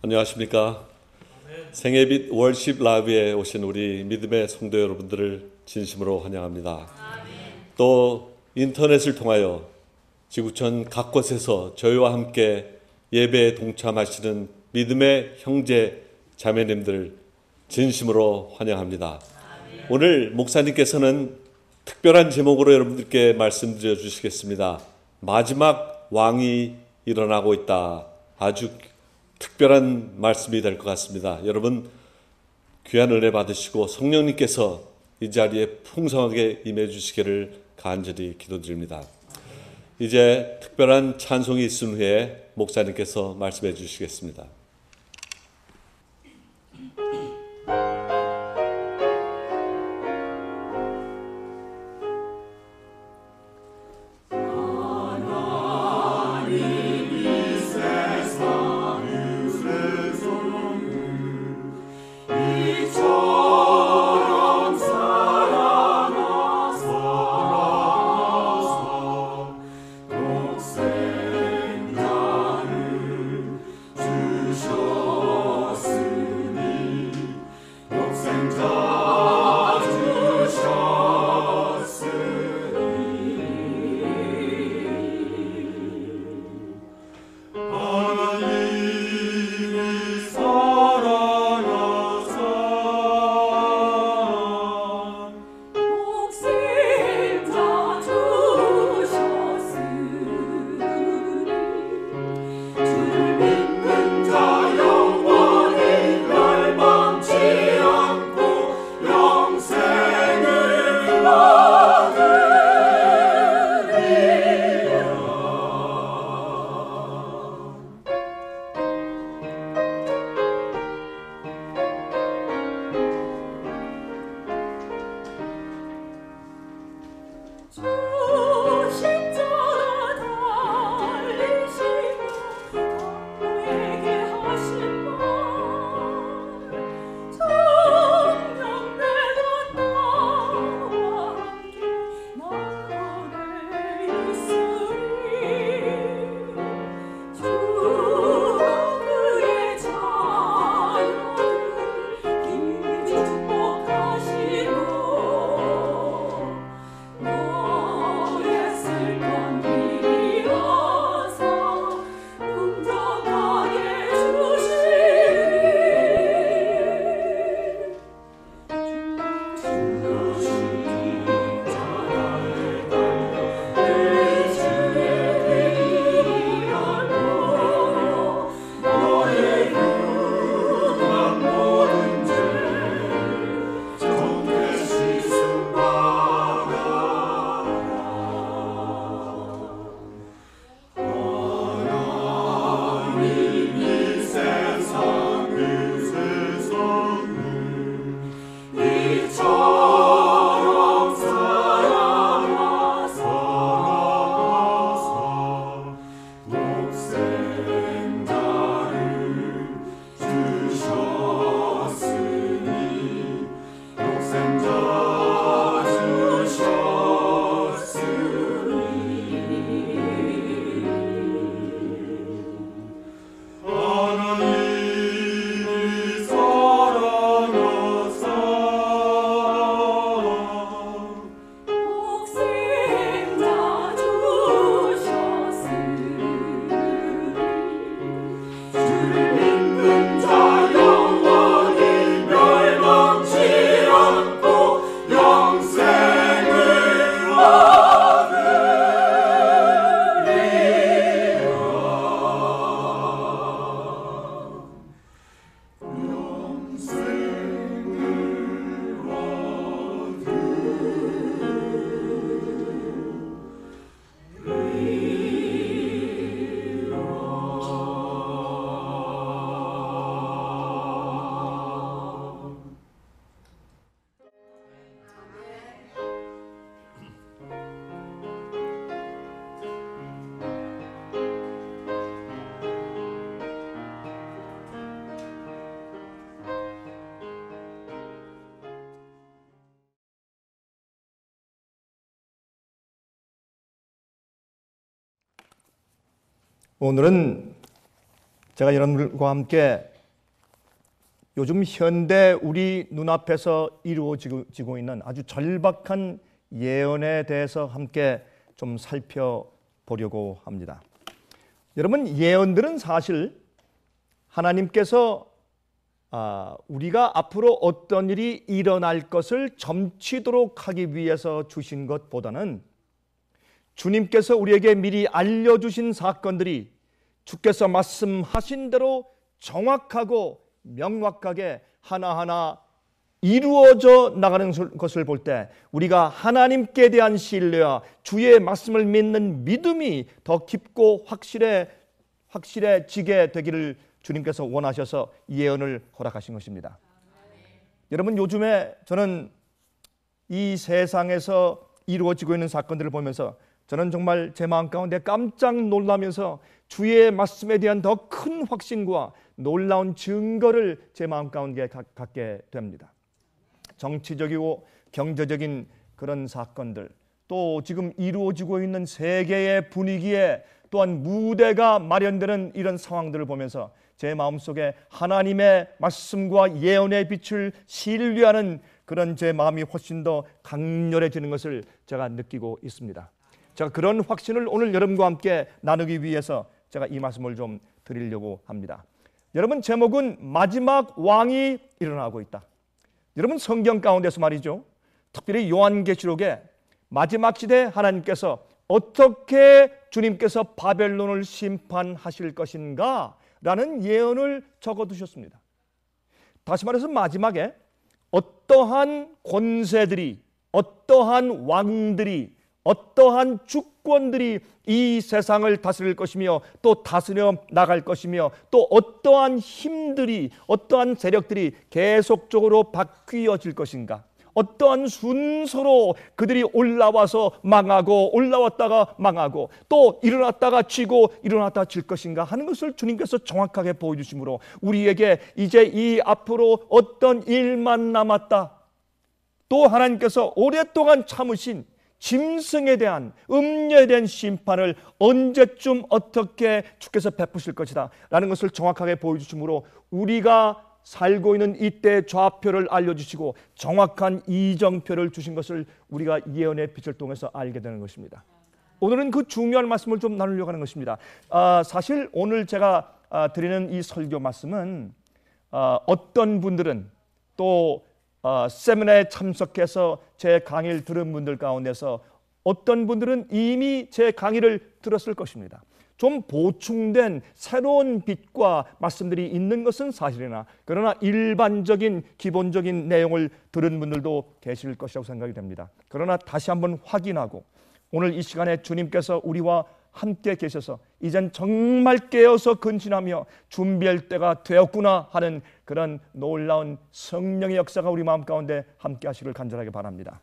안녕하십니까. 생애빛 월십 라이브에 오신 우리 믿음의 성도 여러분들을 진심으로 환영합니다. 또 인터넷을 통하여 지구촌 각 곳에서 저희와 함께 예배에 동참하시는 믿음의 형제 자매님들 진심으로 환영합니다. 오늘 목사님께서는 특별한 제목으로 여러분들께 말씀드려 주시겠습니다. 마지막 왕이 일어나고 있다. 아주 특별한 말씀이 될 것 같습니다. 여러분 귀한 은혜 받으시고 성령님께서 이 자리에 풍성하게 임해 주시기를 간절히 기도드립니다. 이제 특별한 찬송이 있은 후에 목사님께서 말씀해 주시겠습니다. 오늘은 제가 여러분들과 함께 요즘 현대 우리 눈앞에서 이루어지고 있는 아주 절박한 예언에 대해서 함께 좀 살펴보려고 합니다. 여러분, 예언들은 사실 하나님께서 우리가 앞으로 어떤 일이 일어날 것을 점치도록 하기 위해서 주신 것보다는 주님께서 우리에게 미리 알려주신 사건들이 주께서 말씀하신 대로 정확하고 명확하게 하나하나 이루어져 나가는 것을 볼 때 우리가 하나님께 대한 신뢰와 주의 말씀을 믿는 믿음이 더 깊고 확실해지게 되기를 주님께서 원하셔서 예언을 허락하신 것입니다. 여러분, 요즘에 저는 이 세상에서 이루어지고 있는 사건들을 보면서 저는 정말 제 마음 가운데 깜짝 놀라면서 주의 말씀에 대한 더 큰 확신과 놀라운 증거를 제 마음 가운데 갖게 됩니다. 정치적이고 경제적인 그런 사건들, 또 지금 이루어지고 있는 세계의 분위기에 또한 무대가 마련되는 이런 상황들을 보면서 제 마음속에 하나님의 말씀과 예언의 빛을 신뢰하는 그런 제 마음이 훨씬 더 강렬해지는 것을 제가 느끼고 있습니다. 제가 그런 확신을 오늘 여러분과 함께 나누기 위해서 제가 이 말씀을 좀 드리려고 합니다. 여러분, 제목은 마지막 왕이 일어나고 있다. 여러분, 성경 가운데서 말이죠, 특별히 요한계시록에 마지막 시대 하나님께서 어떻게 주님께서 바벨론을 심판하실 것인가 라는 예언을 적어두셨습니다. 다시 말해서 마지막에 어떠한 권세들이, 어떠한 왕들이, 어떠한 주권들이 이 세상을 다스릴 것이며 또 다스려 나갈 것이며 또 어떠한 힘들이, 어떠한 세력들이 계속적으로 바뀌어질 것인가, 어떠한 순서로 그들이 올라와서 망하고 올라왔다가 망하고 또 일어났다가 쥐고 일어났다가 질 것인가 하는 것을 주님께서 정확하게 보여주심으로 우리에게 이제 이 앞으로 어떤 일만 남았다, 또 하나님께서 오랫동안 참으신 짐승에 대한, 음녀에 대한 심판을 언제쯤 어떻게 주께서 베푸실 것이다 라는 것을 정확하게 보여주심으로 우리가 살고 있는 이때 좌표를 알려주시고 정확한 이정표를 주신 것을 우리가 예언의 빛을 통해서 알게 되는 것입니다. 오늘은 그 중요한 말씀을 좀 나누려고 하는 것입니다. 사실 오늘 제가 드리는 이 설교 말씀은 어떤 분들은 또 세미나에 참석해서 제 강의를 들은 분들 가운데서 어떤 분들은 이미 제 강의를 들었을 것입니다. 좀 보충된 새로운 빛과 말씀들이 있는 것은 사실이나 그러나 일반적인 기본적인 내용을 들은 분들도 계실 것이라고 생각이 됩니다. 그러나 다시 한번 확인하고 오늘 이 시간에 주님께서 우리와 함께 계셔서 이젠 정말 깨어서 근신하며 준비할 때가 되었구나 하는 그런 놀라운 성령의 역사가 우리 마음 가운데 함께 하시길 간절하게 바랍니다.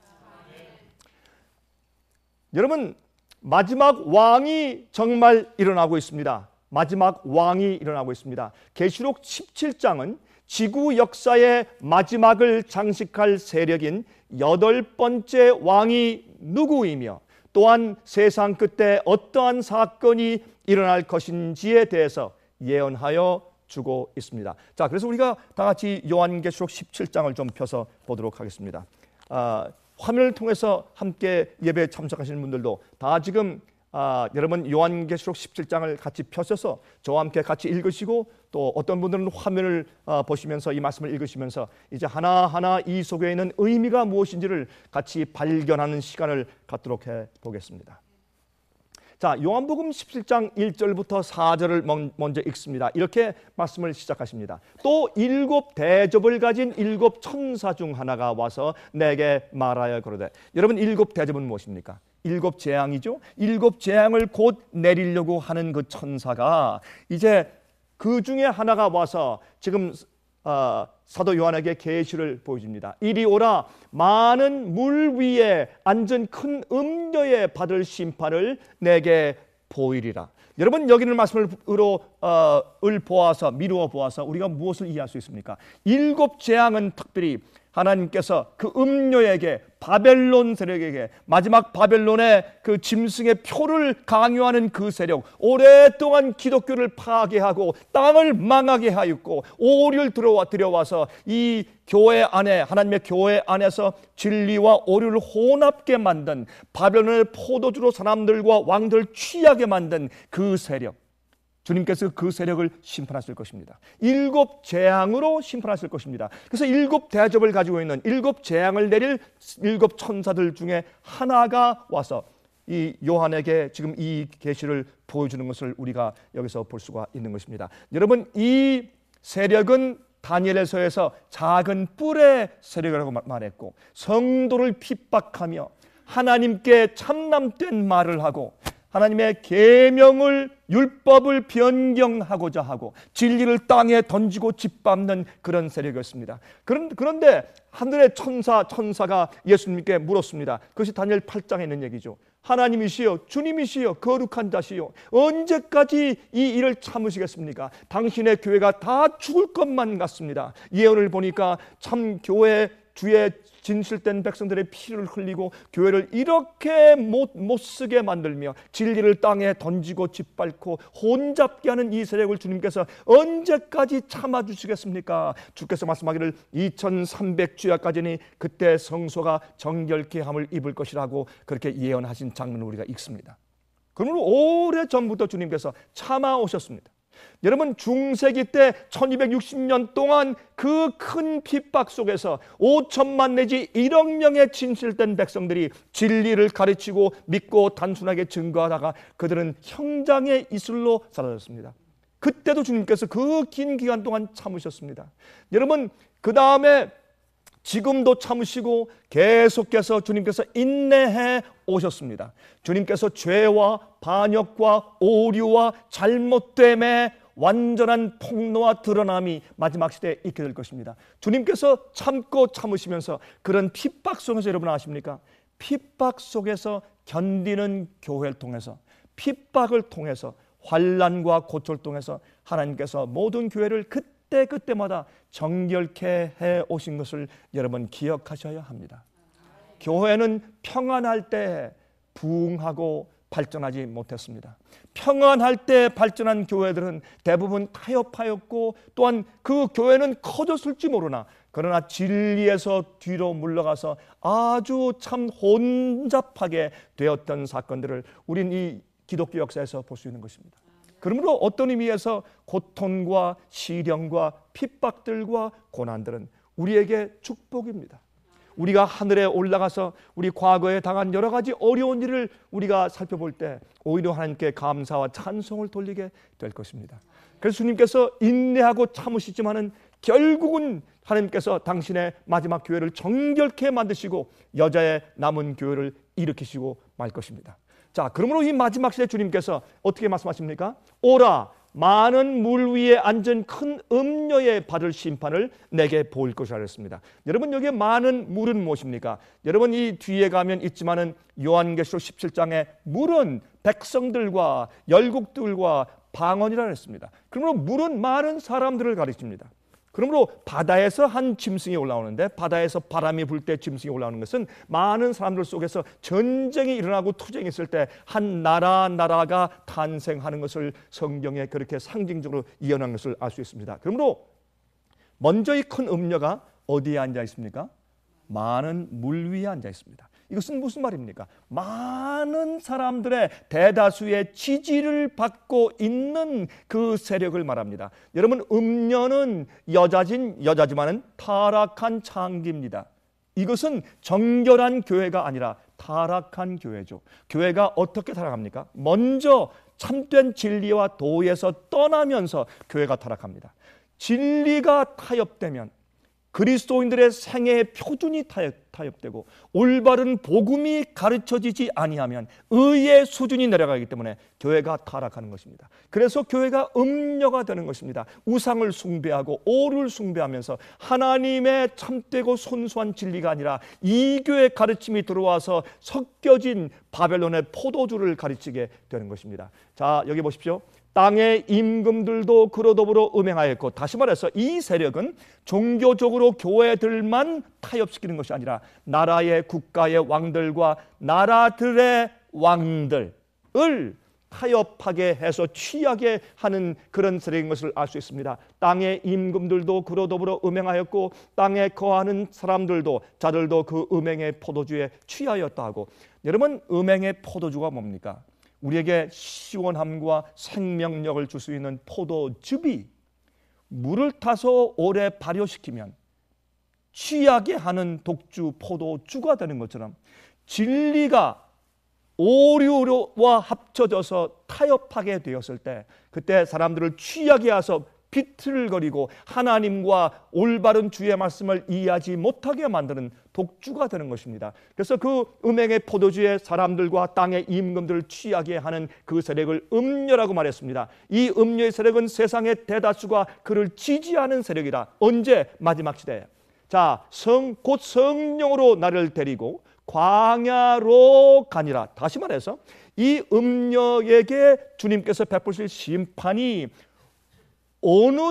여러분, 마지막 왕이 정말 일어나고 있습니다. 마지막 왕이 일어나고 있습니다. 계시록 17장은 지구 역사의 마지막을 장식할 세력인 8번째 왕이 누구이며 또한 세상 끝에 어떠한 사건이 일어날 것인지에 대해서 예언하여 주고 있습니다. 자, 그래서 우리가 다 같이 요한계시록 17장을 좀 펴서 보도록 하겠습니다. 화면을 통해서 함께 예배에 참석하시는 분들도 다 지금 여러분 요한계시록 17장을 같이 펴셔서 저와 함께 같이 읽으시고 또 어떤 분들은 화면을 보시면서 이 말씀을 읽으시면서 이제 하나하나 이 속에 있는 의미가 무엇인지를 같이 발견하는 시간을 갖도록 해보겠습니다. 자, 요한복음 17장 1절부터 4절을 먼저 읽습니다. 이렇게 말씀을 시작하십니다. 또 7 대접을 가진 7 천사 중 하나가 와서 내게 말하여 그러되, 여러분 7 대접은 무엇입니까? 7 재앙이죠. 7 재앙을 곧 내리려고 하는 그 천사가 이제 그 중에 하나가 와서 지금 사도 요한에게 계시를 보여줍니다. 이리 오라, 많은 물 위에 앉은 큰 음녀에 받을 심판을 내게 보이리라. 여러분, 여기는 말씀을 보아서 미루어 보아서 우리가 무엇을 이해할 수 있습니까? 7 재앙은 특별히 하나님께서 그 음료에게, 바벨론 세력에게, 마지막 바벨론의 그 짐승의 표를 강요하는 그 세력, 오랫동안 기독교를 파괴하고 땅을 망하게 하였고 오류를 들여와서 이 교회 안에, 하나님의 교회 안에서 진리와 오류를 혼합게 만든, 바벨론의 포도주로 사람들과 왕들을 취하게 만든 그 세력, 주님께서 그 세력을 심판하실 것입니다. 7 재앙으로 심판하실 것입니다. 그래서 7 대접을 가지고 있는 7 재앙을 내릴 7 천사들 중에 하나가 와서 이 요한에게 지금 이 계시를 보여주는 것을 우리가 여기서 볼 수가 있는 것입니다. 여러분, 이 세력은 다니엘서에서 작은 뿔의 세력이라고 말했고, 성도를 핍박하며 하나님께 참남된 말을 하고 하나님의 계명을, 율법을 변경하고자 하고 진리를 땅에 던지고 짓밟는 그런 세력이었습니다. 그런데 하늘의 천사가 예수님께 물었습니다. 그것이 다니엘 8장에 있는 얘기죠. 하나님이시여, 주님이시여, 거룩한 자시여, 언제까지 이 일을 참으시겠습니까? 당신의 교회가 다 죽을 것만 같습니다. 예언을 보니까 참 교회 주의 진실된 백성들의 피를 흘리고 교회를 이렇게 못 쓰게 만들며 진리를 땅에 던지고 짓밟고 혼잡게 하는 이 세력을 주님께서 언제까지 참아주시겠습니까? 주께서 말씀하기를 2300주야까지니 그때 성소가 정결케 함을 입을 것이라고 그렇게 예언하신 장면을 우리가 읽습니다. 그러므로 오래전부터 주님께서 참아오셨습니다. 여러분, 중세기 때 1260년 동안 그 큰 핍박 속에서 5천만 내지 1억 명의 진실된 백성들이 진리를 가르치고 믿고 단순하게 증거하다가 그들은 형장의 이슬로 사라졌습니다. 그때도 주님께서 그 긴 기간 동안 참으셨습니다. 여러분, 그 다음에 지금도 참으시고 계속해서 주님께서 인내해 오셨습니다. 주님께서 죄와 반역과 오류와 잘못됨에 완전한 폭로와 드러남이 마지막 시대에 있게 될 것입니다. 주님께서 참고 참으시면서 그런 핍박 속에서, 여러분 아십니까? 핍박 속에서 견디는 교회를 통해서, 핍박을 통해서, 환난과 고초를 통해서 하나님께서 모든 교회를 그때마다 정결케 해 오신 것을 여러분 기억하셔야 합니다. 교회는 평안할 때 부흥하고 발전하지 못했습니다. 평안할 때 발전한 교회들은 대부분 타협하였고 또한 그 교회는 커졌을지 모르나 그러나 진리에서 뒤로 물러가서 아주 참 혼잡하게 되었던 사건들을 우린 이 기독교 역사에서 볼 수 있는 것입니다. 그러므로 어떤 의미에서 고통과 시련과 핍박들과 고난들은 우리에게 축복입니다. 우리가 하늘에 올라가서 우리 과거에 당한 여러 가지 어려운 일을 우리가 살펴볼 때 오히려 하나님께 감사와 찬송을 돌리게 될 것입니다. 그래서 주님께서 인내하고 참으시지만은 결국은 하나님께서 당신의 마지막 교회를 정결케 만드시고 여자의 남은 교회를 일으키시고 말 것입니다. 자, 그러므로 이 마지막 시대 주님께서 어떻게 말씀하십니까? 오라, 많은 물 위에 앉은 큰 음녀의 받을 심판을 내게 보일 것이라 했습니다. 여러분, 여기에 많은 물은 무엇입니까? 여러분, 이 뒤에 가면 있지만은 요한계시록 17장에 물은 백성들과 열국들과 방언이라 했습니다. 그러므로 물은 많은 사람들을 가리킵니다. 그러므로 바다에서 한 짐승이 올라오는데, 바다에서 바람이 불 때 짐승이 올라오는 것은 많은 사람들 속에서 전쟁이 일어나고 투쟁이 있을 때 한 나라가 탄생하는 것을 성경에 그렇게 상징적으로 예언한 것을 알 수 있습니다. 그러므로 먼저 이 큰 음녀가 어디에 앉아 있습니까? 많은 물 위에 앉아 있습니다. 이것은 무슨 말입니까? 많은 사람들의 대다수의 지지를 받고 있는 그 세력을 말합니다. 여러분, 음녀는 여자지만은 타락한 창기입니다. 이것은 정결한 교회가 아니라 타락한 교회죠. 교회가 어떻게 타락합니까? 먼저 참된 진리와 도에서 떠나면서 교회가 타락합니다. 진리가 타협되면 그리스도인들의 생애의 표준이 타협되고 올바른 복음이 가르쳐지지 아니하면 의의 수준이 내려가기 때문에 교회가 타락하는 것입니다. 그래서 교회가 음녀가 되는 것입니다. 우상을 숭배하고 오를 숭배하면서 하나님의 참되고 손수한 진리가 아니라 이교의 가르침이 들어와서 섞여진 바벨론의 포도주를 가르치게 되는 것입니다. 자, 여기 보십시오. 땅의 임금들도 그로 더불어 음행하였고, 다시 말해서 이 세력은 종교적으로 교회들만 타협시키는 것이 아니라 나라의 국가의 왕들과 나라들의 왕들을 타협하게 해서 취하게 하는 그런 세력인 것을 알 수 있습니다. 땅의 임금들도 그로 더불어 음행하였고 땅에 거하는 사람들도 자들도 그 음행의 포도주에 취하였다 하고, 여러분, 음행의 포도주가 뭡니까? 우리에게 시원함과 생명력을 줄 수 있는 포도즙이 물을 타서 오래 발효시키면 취하게 하는 독주 포도주가 되는 것처럼 진리가 오류와 합쳐져서 타협하게 되었을 때 그때 사람들을 취하게 해서 비틀거리고 하나님과 올바른 주의 말씀을 이해하지 못하게 만드는 독주가 되는 것입니다. 그래서 그 음행의 포도주에 사람들과 땅의 임금들을 취하게 하는 그 세력을 음녀라고 말했습니다. 이 음녀의 세력은 세상의 대다수가 그를 지지하는 세력이다. 언제? 마지막 시대에. 자, 곧 성령으로 나를 데리고 광야로 가니라. 다시 말해서 이 음녀에게 주님께서 베푸실 심판이 어느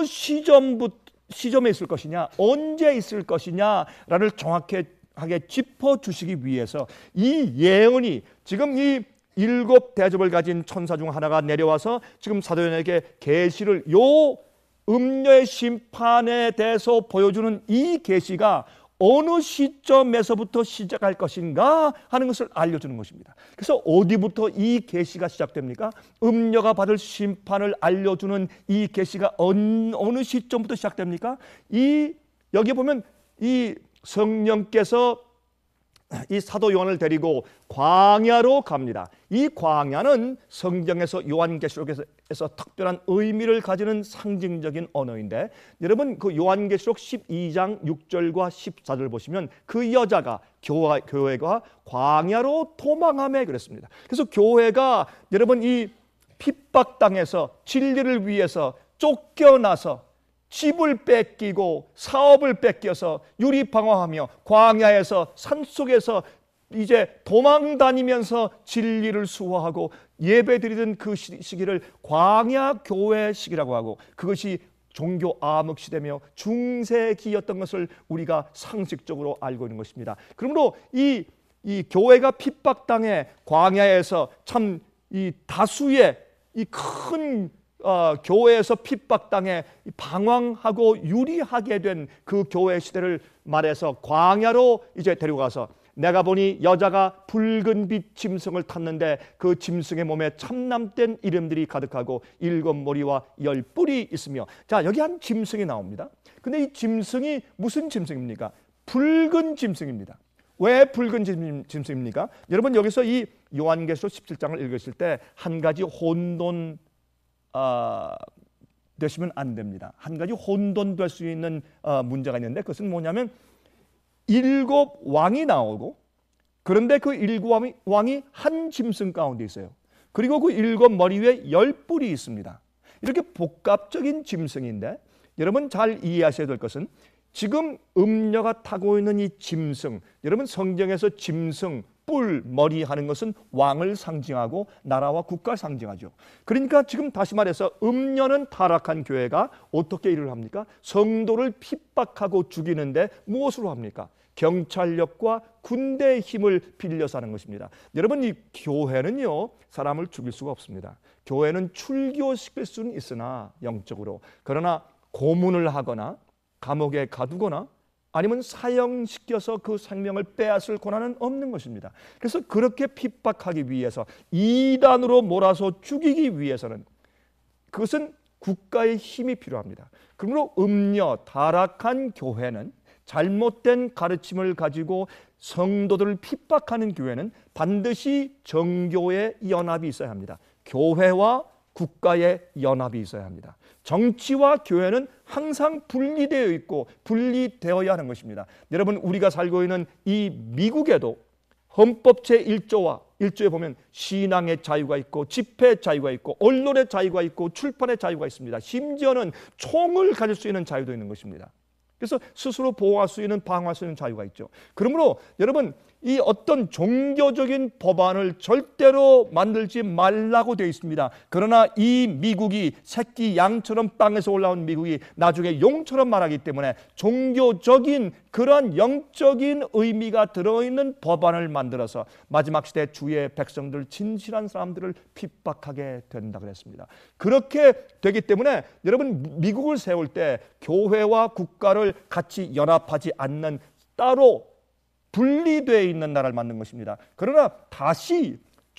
시점에 있을 것이냐, 언제 있을 것이냐를 정확하게 짚어주시기 위해서 이 예언이 지금 이 7 대접을 가진 천사 중 하나가 내려와서 지금 사도 요한에게 계시를, 요 음녀의 심판에 대해서 보여주는 이 계시가 어느 시점에서부터 시작할 것인가 하는 것을 알려주는 것입니다. 그래서 어디부터 이 계시가 시작됩니까? 음녀가 받을 심판을 알려주는 이 계시가 어느 시점부터 시작됩니까? 여기 보면 이 성령께서 이 사도 요한을 데리고 광야로 갑니다. 이 광야는 성경에서 요한계시록에서 특별한 의미를 가지는 상징적인 언어인데, 여러분 그 요한계시록 12장 6절과 14절 보시면 그 여자가 교회가 광야로 도망하며 그랬습니다. 그래서 교회가 여러분 이 핍박당해서 진리를 위해서 쫓겨나서 집을 뺏기고 사업을 뺏겨서 유리방황하며 광야에서 산속에서 이제 도망 다니면서 진리를 수호하고 예배드리던 그 시기를 광야 교회 시기라고 하고, 그것이 종교 암흑 시대며 중세기였던 것을 우리가 상식적으로 알고 있는 것입니다. 그러므로 이 교회가 핍박당해 광야에서 참 이 다수의 이 큰 교회에서 핍박당해 방황하고 유리하게 된 그 교회 시대를 말해서 광야로 이제 데려가서, 내가 보니 여자가 붉은 빛 짐승을 탔는데 그 짐승의 몸에 참남된 이름들이 가득하고 7 머리와 10 뿔이 있으며. 자, 여기 한 짐승이 나옵니다. 근데 이 짐승이 무슨 짐승입니까? 붉은 짐승입니다. 왜 붉은 짐승입니까? 여러분 여기서 이 요한계시록 17장을 읽으실 때 한 가지 혼돈 되시면 안 됩니다. 한 가지 혼돈될 수 있는 문제가 있는데, 그것은 뭐냐면 7 왕이 나오고, 그런데 그 7 왕이 한 짐승 가운데 있어요. 그리고 그 7 머리 위에 10 뿔이 있습니다. 이렇게 복합적인 짐승인데, 여러분 잘 이해하셔야 될 것은 지금 음녀가 타고 있는 이 짐승, 여러분 성경에서 짐승, 뿔, 머리 하는 것은 왕을 상징하고 나라와 국가를 상징하죠. 그러니까 지금 다시 말해서 음녀는 타락한 교회가 어떻게 일을 합니까? 성도를 핍박하고 죽이는데 무엇으로 합니까? 경찰력과 군대의 힘을 빌려서 하는 것입니다. 여러분 이 교회는요, 사람을 죽일 수가 없습니다. 교회는 출교시킬 수는 있으나 영적으로, 그러나 고문을 하거나 감옥에 가두거나 아니면 사형시켜서 그 생명을 빼앗을 권한은 없는 것입니다. 그래서 그렇게 핍박하기 위해서, 이단으로 몰아서 죽이기 위해서는 그것은 국가의 힘이 필요합니다. 그러므로 음녀, 타락한 교회는, 잘못된 가르침을 가지고 성도들을 핍박하는 교회는 반드시 정교의 연합이 있어야 합니다. 교회와 국가의 연합이 있어야 합니다. 정치와 교회는 항상 분리되어 있고 분리되어야 하는 것입니다. 여러분, 우리가 살고 있는 이 미국에도 헌법 제1조에 보면 신앙의 자유가 있고 집회의 자유가 있고 언론의 자유가 있고 출판의 자유가 있습니다. 심지어는 총을 가질 수 있는 자유도 있는 것입니다. 그래서 스스로 보호할 수 있는, 방어할 수 있는 자유가 있죠. 그러므로 여러분, 이 어떤 종교적인 법안을 절대로 만들지 말라고 되어 있습니다. 그러나 이 미국이 새끼 양처럼 땅에서 올라온 미국이 나중에 용처럼 말하기 때문에 종교적인 그러한 영적인 의미가 들어있는 법안을 만들어서 마지막 시대 주의 백성들, 진실한 사람들을 핍박하게 된다 그랬습니다. 그렇게 되기 때문에 여러분, 미국을 세울 때 교회와 국가를 같이 연합하지 않는, 따로 분리되어 있는 나라를 만든 것입니다. 그러나 다시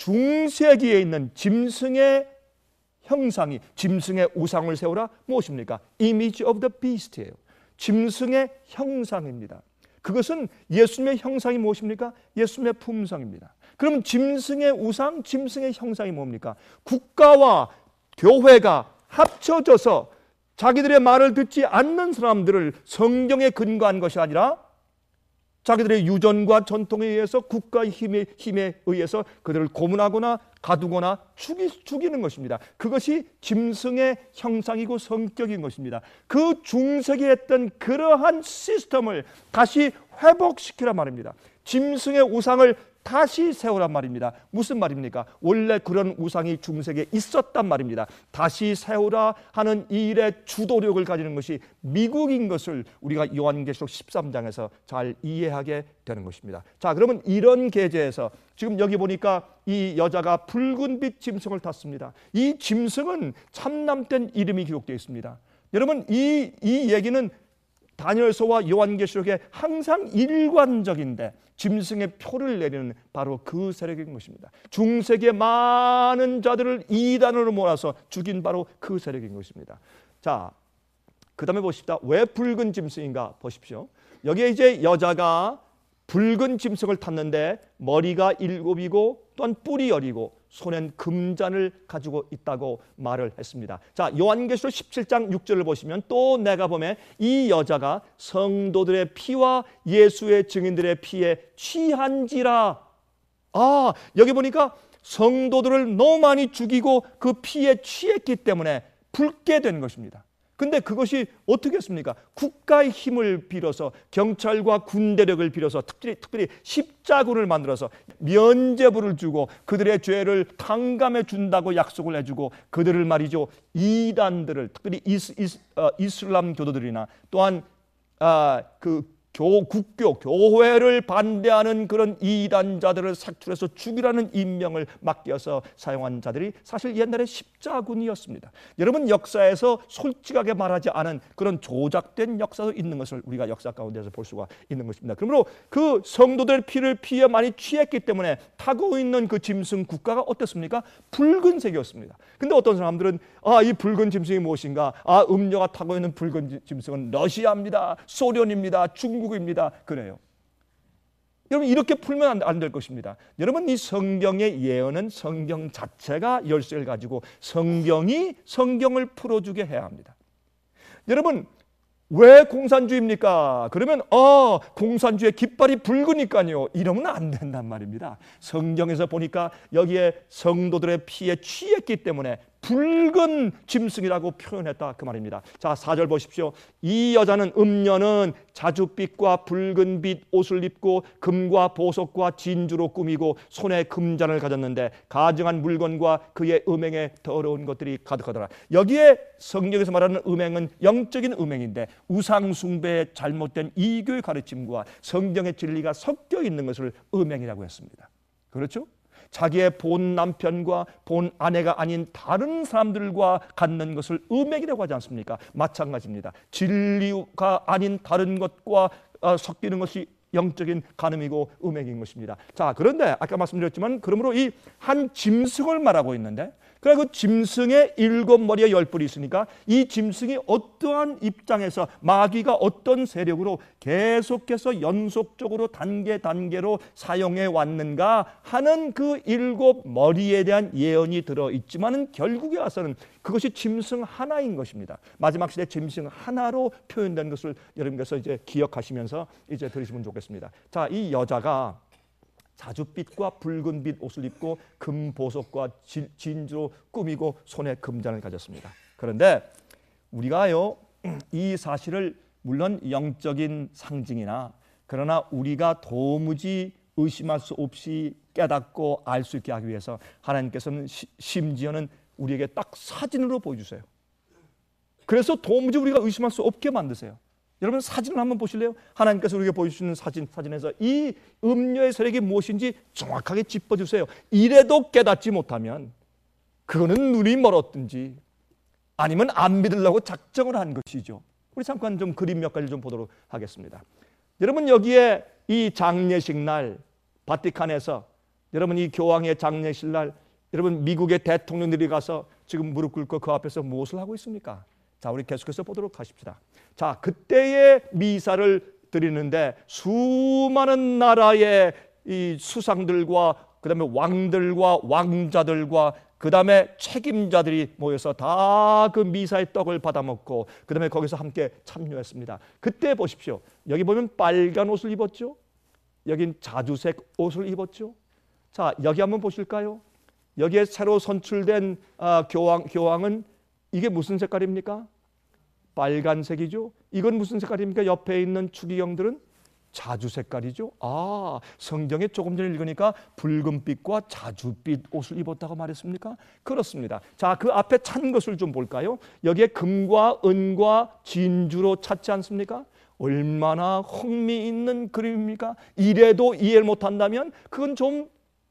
중세기에 있는 짐승의 형상이, 짐승의 우상을 세우라, 무엇입니까? Image of the Beast예요. 짐승의 형상입니다. 그것은 예수님의 형상이 무엇입니까? 예수님의 품성입니다. 그럼 짐승의 우상, 짐승의 형상이 뭡니까? 국가와 교회가 합쳐져서 자기들의 말을 듣지 않는 사람들을 성경에 근거한 것이 아니라 자기들의 유전과 전통에 의해서, 국가의 힘에 의해서 그들을 고문하거나 가두거나 죽이는 것입니다. 그것이 짐승의 형상이고 성격인 것입니다. 그 중세기에 했던 그러한 시스템을 다시 회복시키란 말입니다. 짐승의 우상을 다시 세우란 말입니다. 무슨 말입니까? 원래 그런 우상이 중세기에 있었단 말입니다. 다시 세우라 하는 이 일의 주도력을 가지는 것이 미국인 것을 우리가 요한계시록 13장에서 잘 이해하게 되는 것입니다. 자, 그러면 이런 계제에서 지금 여기 보니까 이 여자가 붉은빛 짐승을 탔습니다. 이 짐승은 참남된 이름이 기록되어 있습니다. 여러분, 이 얘기는 다니엘서와 요한계시록에 항상 일관적인데 짐승의 표를 내리는 바로 그 세력인 것입니다. 중세기의 많은 자들을 이단으로 몰아서 죽인 바로 그 세력인 것입니다. 자, 그 다음에 보십시다. 왜 붉은 짐승인가 보십시오. 여기에 이제 여자가 붉은 짐승을 탔는데 머리가 7이고 또한 뿔이 10이고 손엔 금잔을 가지고 있다고 말을 했습니다. 자, 요한계시록 17장 6절을 보시면 또 내가 보면 이 여자가 성도들의 피와 예수의 증인들의 피에 취한지라. 아, 여기 보니까 성도들을 너무 많이 죽이고 그 피에 취했기 때문에 붉게 된 것입니다. 근데 그것이 어떻게 했습니까? 국가의 힘을 빌어서, 경찰과 군대력을 빌어서, 특별히 십자군을 만들어서 면죄부를 주고 그들의 죄를 탕감해 준다고 약속을 해주고 그들을 말이죠, 이단들을, 특별히 이슬람 교도들이나 또한 국교, 교회를 반대하는 그런 이단자들을 색출해서 죽이라는 임명을 맡겨서 사용한 자들이 사실 옛날에 십자군이었습니다. 여러분, 역사에서 솔직하게 말하지 않은 그런 조작된 역사도 있는 것을 우리가 역사 가운데서 볼 수가 있는 것입니다. 그러므로 그 성도들 피에 많이 취했기 때문에 타고 있는 그 짐승 국가가 어땠습니까? 붉은색이었습니다. 근데 어떤 사람들은 이 붉은 짐승이 무엇인가? 음료가 타고 있는 붉은 짐승은 러시아입니다, 소련입니다, 중국입니다. 그래요. 여러분, 이렇게 풀면 안 될 것입니다. 여러분, 이 성경의 예언은 성경 자체가 열쇠를 가지고 성경을 풀어주게 해야 합니다. 여러분, 왜 공산주의입니까? 그러면 공산주의 깃발이 붉으니까요, 이러면 안 된단 말입니다. 성경에서 보니까 여기에 성도들의 피에 취했기 때문에 붉은 짐승이라고 표현했다, 그 말입니다. 자, 4절 보십시오. 이 여자는, 음녀는 자줏빛과 붉은빛 옷을 입고 금과 보석과 진주로 꾸미고 손에 금잔을 가졌는데 가증한 물건과 그의 음행에 더러운 것들이 가득하더라. 여기에 성경에서 말하는 음행은 영적인 음행인데 우상 숭배의 잘못된 이교의 가르침과 성경의 진리가 섞여 있는 것을 음행이라고 했습니다. 그렇죠? 자기의 본 남편과 본 아내가 아닌 다른 사람들과 갖는 것을 음행이라고 하지 않습니까? 마찬가지입니다. 진리가 아닌 다른 것과 섞이는 것이 영적인 간음이고 음행인 것입니다. 자, 그런데 아까 말씀드렸지만 그러므로 이 한 짐승을 말하고 있는데 그래 그 짐승의 7머리에 10뿔이 있으니까 이 짐승이 어떠한 입장에서 마귀가 어떤 세력으로 계속해서 연속적으로 단계로 사용해 왔는가 하는 그 7머리에 대한 예언이 들어있지만은 결국에 와서는 그것이 짐승 하나인 것입니다. 마지막 시대 짐승 하나로 표현된 것을 여러분께서 이제 기억하시면서 이제 들으시면 좋겠습니다. 자, 이 여자가 자줏빛과 붉은빛 옷을 입고 금보석과 진주로 꾸미고 손에 금잔을 가졌습니다. 그런데 우리가요, 이 사실을 물론 영적인 상징이나 그러나 우리가 도무지 의심할 수 없이 깨닫고 알 수 있게 하기 위해서 하나님께서는 심지어는 우리에게 딱 사진으로 보여주세요. 그래서 도무지 우리가 의심할 수 없게 만드세요. 여러분 사진을 한번 보실래요? 하나님께서 우리에게 보여주시는 사진에서 이 음료의 세력이 무엇인지 정확하게 짚어주세요. 이래도 깨닫지 못하면 그거는 눈이 멀었든지 아니면 안 믿으려고 작정을 한 것이죠. 우리 잠깐 좀 그림 몇 가지 좀 보도록 하겠습니다. 여러분 여기에 이 장례식 날 바티칸에서 여러분 이 교황의 장례식 날 여러분 미국의 대통령들이 가서 지금 무릎 꿇고 그 앞에서 무엇을 하고 있습니까? 자, 우리 계속해서 보도록 하십시다. 자, 그때의 미사를 드리는데 수많은 나라의 이 수상들과 그다음에 왕들과 왕자들과 그다음에 책임자들이 모여서 다 그 미사의 떡을 받아 먹고 그다음에 거기서 함께 참여했습니다. 그때 보십시오. 여기 보면 빨간 옷을 입었죠. 여긴 자주색 옷을 입었죠. 자, 여기 한번 보실까요? 여기에 새로 선출된 교황은 이게 무슨 색깔입니까? 빨간색이죠. 이건 무슨 색깔입니까? 옆에 있는 추기경들은 자주 색깔이죠. 아, 성경에 조금 전에 읽으니까 붉은빛과 자주빛 옷을 입었다고 말했습니까? 그렇습니다. 자, 그 앞에 찬 것을 좀 볼까요? 여기에 금과 은과 진주로 찼지 않습니까? 얼마나 흥미있는 그림입니까? 이래도 이해를 못한다면 그건 좀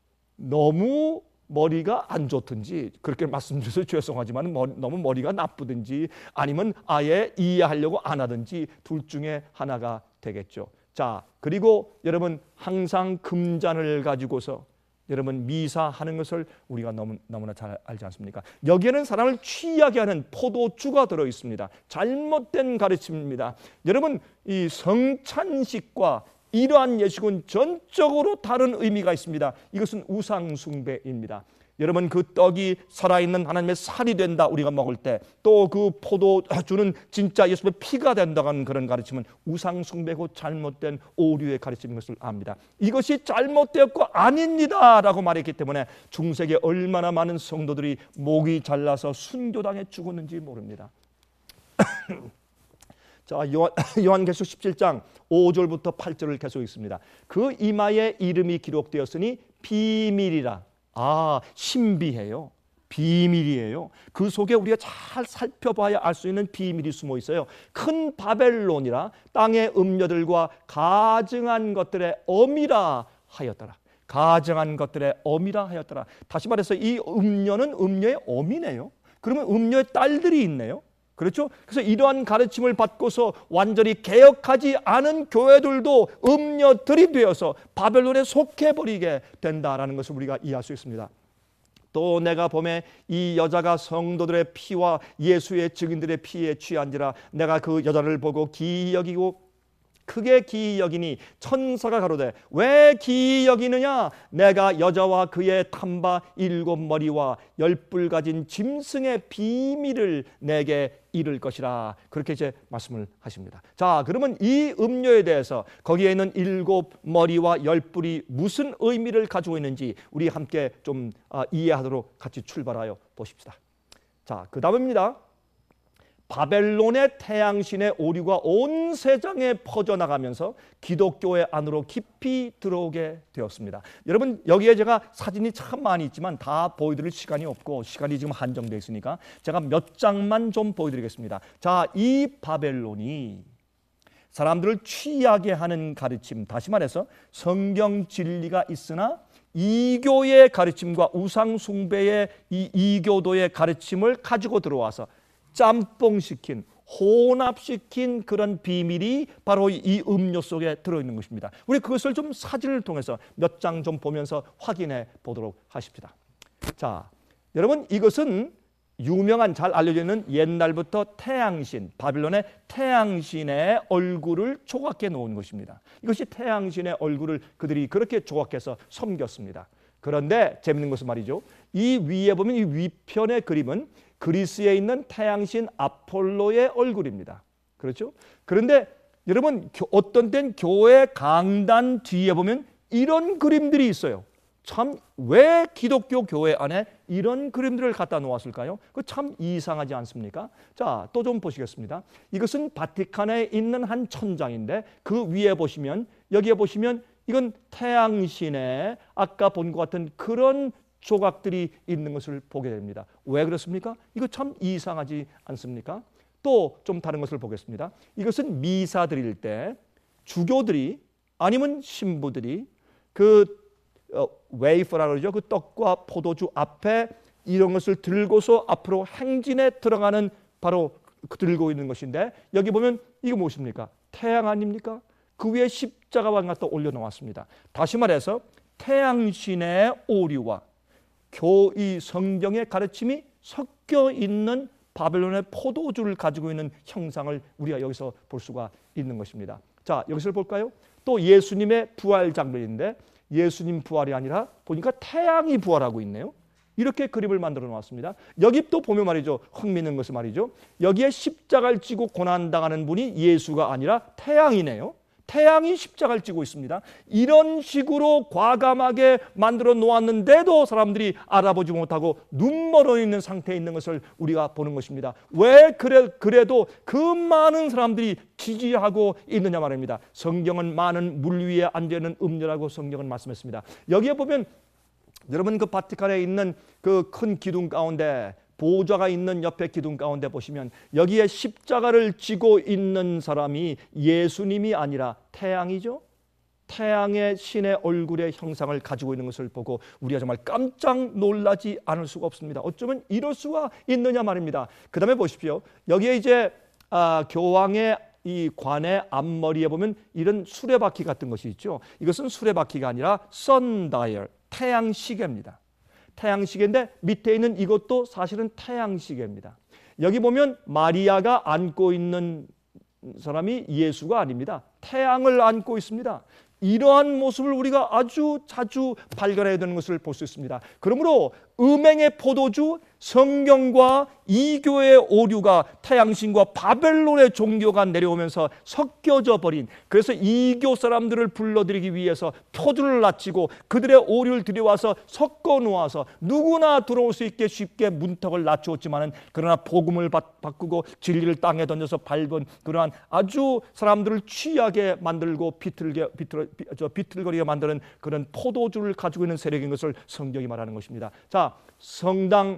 너무 머리가 안 좋든지 그렇게 말씀드려서 죄송하지만 너무 머리가 나쁘든지 아니면 아예 이해하려고 안 하든지 둘 중에 하나가 되겠죠. 자, 그리고 여러분 항상 금잔을 가지고서 여러분 미사하는 것을 우리가 너무나 잘 알지 않습니까? 여기에는 사람을 취하게 하는 포도주가 들어 있습니다. 잘못된 가르침입니다. 여러분 이 성찬식과 이러한 예식은 전적으로 다른 의미가 있습니다. 이것은 우상 숭배입니다. 여러분 그 떡이 살아있는 하나님의 살이 된다 우리가 먹을 때 또 그 포도주는 진짜 예수의 피가 된다는 그런 가르침은 우상 숭배고 잘못된 오류의 가르침인 것을 압니다. 이것이 잘못되었고 아닙니다 라고 말했기 때문에 중세기에 얼마나 많은 성도들이 목이 잘라서 순교당해 죽었는지 모릅니다. 자, 요한계시록 17장 5절부터 8절을 계속 읽습니다. 그 이마에 이름이 기록되었으니 비밀이라. 아, 신비해요. 비밀이에요. 그 속에 우리가 잘 살펴봐야 알 수 있는 비밀이 숨어 있어요. 큰 바벨론이라 땅의 음녀들과 가증한 것들의 어미라 하였더라. 가증한 것들의 어미라 하였더라. 다시 말해서 이 음녀는 음녀의 어미네요. 그러면 음녀의 딸들이 있네요. 그렇죠? 그래서 이러한 가르침을 받고서 완전히 개혁하지 않은 교회들도 음녀들이 되어서 바벨론에 속해버리게 된다라는 것을 우리가 이해할 수 있습니다. 또 내가 보매 이 여자가 성도들의 피와 예수의 증인들의 피에 취한지라 내가 그 여자를 보고 기이 여기고 크게 기이 여기니 천사가 가로되 왜 기이 여기느냐 내가 여자와 그의 탐바 7머리와 10뿔 가진 짐승의 비밀을 내게 이를 것이라 그렇게 이제 말씀을 하십니다. 자, 그러면 이 음료에 대해서 거기에 있는 7머리와 10뿔이 무슨 의미를 가지고 있는지 우리 함께 좀 이해하도록 같이 출발하여 보십시다. 자, 그 다음입니다. 바벨론의 태양신의 오류가 온 세상에 퍼져나가면서 기독교의 안으로 깊이 들어오게 되었습니다. 여러분 여기에 제가 사진이 참 많이 있지만 다 보여드릴 시간이 없고 시간이 지금 한정되어 있으니까 제가 몇 장만 좀 보여드리겠습니다. 자, 이 바벨론이 사람들을 취하게 하는 가르침, 다시 말해서 성경 진리가 있으나 이교의 가르침과 우상 숭배의 이 이교도의 가르침을 가지고 들어와서 짬뽕시킨, 혼합시킨 그런 비밀이 바로 이 음료 속에 들어있는 것입니다. 우리 그것을 좀 사진을 통해서 몇 장 좀 보면서 확인해 보도록 하십시다. 자, 여러분 이것은 유명한 잘 알려져 있는 옛날부터 태양신, 바빌론의 태양신의 얼굴을 조각해 놓은 것입니다. 이것이 태양신의 얼굴을 그들이 그렇게 조각해서 섬겼습니다. 그런데 재밌는 것은 말이죠. 이 위에 보면 이 위편의 그림은 그리스에 있는 태양신 아폴로의 얼굴입니다. 그렇죠? 그런데 여러분 어떤 땐 교회 강단 뒤에 보면 이런 그림들이 있어요. 참 왜 기독교 교회 안에 이런 그림들을 갖다 놓았을까요? 그 참 이상하지 않습니까? 자, 또 좀 보시겠습니다. 이것은 바티칸에 있는 한 천장인데 그 위에 보시면 여기에 보시면 이건 태양신의 아까 본 것 같은 그런 조각들이 있는 것을 보게 됩니다. 왜 그렇습니까? 이거 참 이상하지 않습니까? 또 좀 다른 것을 보겠습니다. 이것은 미사 드릴 때 주교들이 아니면 신부들이 그 웨이퍼라고 그러죠. 그 떡과 포도주 앞에 이런 것을 들고서 앞으로 행진에 들어가는 바로 들고 있는 것인데 여기 보면 이거 무엇입니까? 태양 아닙니까? 그 위에 십자가와 갖다 올려놓았습니다. 다시 말해서 태양신의 오류와 이 성경의 가르침이 섞여 있는 바벨론의 포도주를 가지고 있는 형상을 우리가 여기서 볼 수가 있는 것입니다. 자, 여기서 볼까요? 또 예수님의 부활 장면인데 예수님 부활이 아니라 보니까 태양이 부활하고 있네요. 이렇게 그림을 만들어 놓았습니다. 여기 또 보면 말이죠. 흥미있는 것은 말이죠. 여기에 십자가를 지고 고난당하는 분이 예수가 아니라 태양이네요. 태양이 십자가를 지고 있습니다. 이런 식으로 과감하게 만들어 놓았는데도 사람들이 알아보지 못하고 눈멀어 있는 상태에 있는 것을 우리가 보는 것입니다. 왜 그래도 그 많은 사람들이 지지하고 있느냐 말입니다. 성경은 많은 물 위에 앉아있는 음녀라고 성경은 말씀했습니다. 여기에 보면 여러분 그 바티칸에 있는 그 큰 기둥 가운데 보좌가 있는 옆에 기둥 가운데 보시면 여기에 십자가를 지고 있는 사람이 예수님이 아니라 태양이죠. 태양의 신의 얼굴의 형상을 가지고 있는 것을 보고 우리가 정말 깜짝 놀라지 않을 수가 없습니다. 어쩌면 이럴 수가 있느냐 말입니다. 그 다음에 보십시오. 여기에 이제 교황의 이 관의 앞머리에 보면 이런 수레바퀴 같은 것이 있죠. 이것은 수레바퀴가 아니라 선다이얼, 태양시계입니다. 태양시계인데 밑에 있는 이것도 사실은 태양시계입니다. 여기 보면 마리아가 안고 있는 사람이 예수가 아닙니다. 태양을 안고 있습니다. 이러한 모습을 우리가 아주 자주 발견해야 되는 것을 볼 수 있습니다. 그러므로 음행의 포도주, 성경과 이교의 오류가 태양신과 바벨론의 종교가 내려오면서 섞여져 버린, 그래서 이교 사람들을 불러들이기 위해서 표준을 낮추고 그들의 오류를 들여와서 섞어 놓아서 누구나 들어올 수 있게 쉽게 문턱을 낮추었지만은 그러나 복음을 바꾸고 진리를 땅에 던져서 밟은 그러한 아주 사람들을 취하게 만들고 비틀거리게 만드는 그런 포도주를 가지고 있는 세력인 것을 성경이 말하는 것입니다. 자, 성당